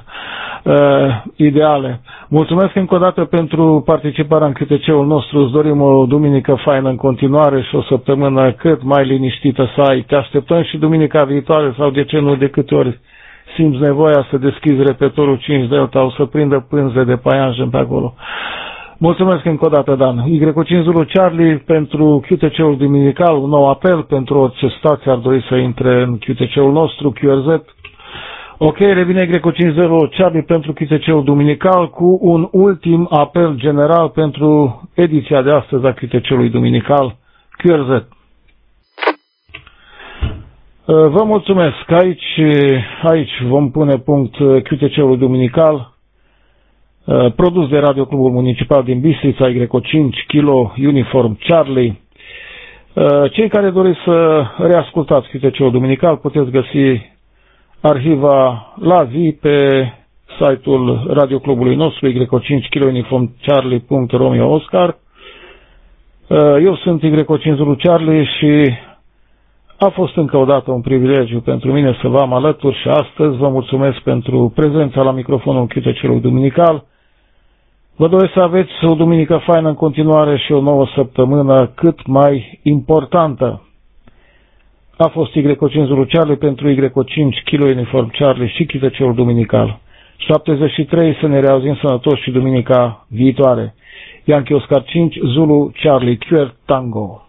ideale. Mulțumesc încă o dată pentru participarea în QTC-ul nostru. Îți dorim o duminică faină în continuare și o săptămână cât mai liniștită să ai. Te așteptăm și duminica viitoare sau de ce nu, de câte ori simți nevoia să deschizi repetorul 5 Delta, o să prindă pânze de paianjen pe acolo. Mulțumesc încă o dată, Dan. Y5 Zulu Charlie pentru QTC-ul duminical, un nou apel pentru orice stație ar dori să intre în QTC-ul nostru, QRZ. Ok, revine Y5 Zulu Charlie pentru QTC-ul duminical cu un ultim apel general pentru ediția de astăzi a QTC-ului duminical, QRZ. Vă mulțumesc. Aici vom pune punct QTC-ul duminical. Produs de Radio Clubul Municipal din Bistrița, Y5 Kilo Uniform Charlie. Cei care doriți să reascultați QTC-ul duminical puteți găsi arhiva la zi pe site-ul Radio Clubului nostru, Y5 Kilo Uniform Charlie.Romeo Oscar. Eu sunt Y5 Zulu Charlie și a fost încă o dată un privilegiu pentru mine să vă am alături și astăzi vă mulțumesc pentru prezența la microfonul QTC-ului duminical. Vă doresc să aveți o duminică faină în continuare și o nouă săptămână cât mai importantă. A fost Y5 Zulu Charlie pentru Y5 Kilo Uniform Charlie și QTC-ul duminical. 73 să ne reauzim sănătoși și duminica viitoare. Yankee Oscar 5 Zulu Charlie QR Tango.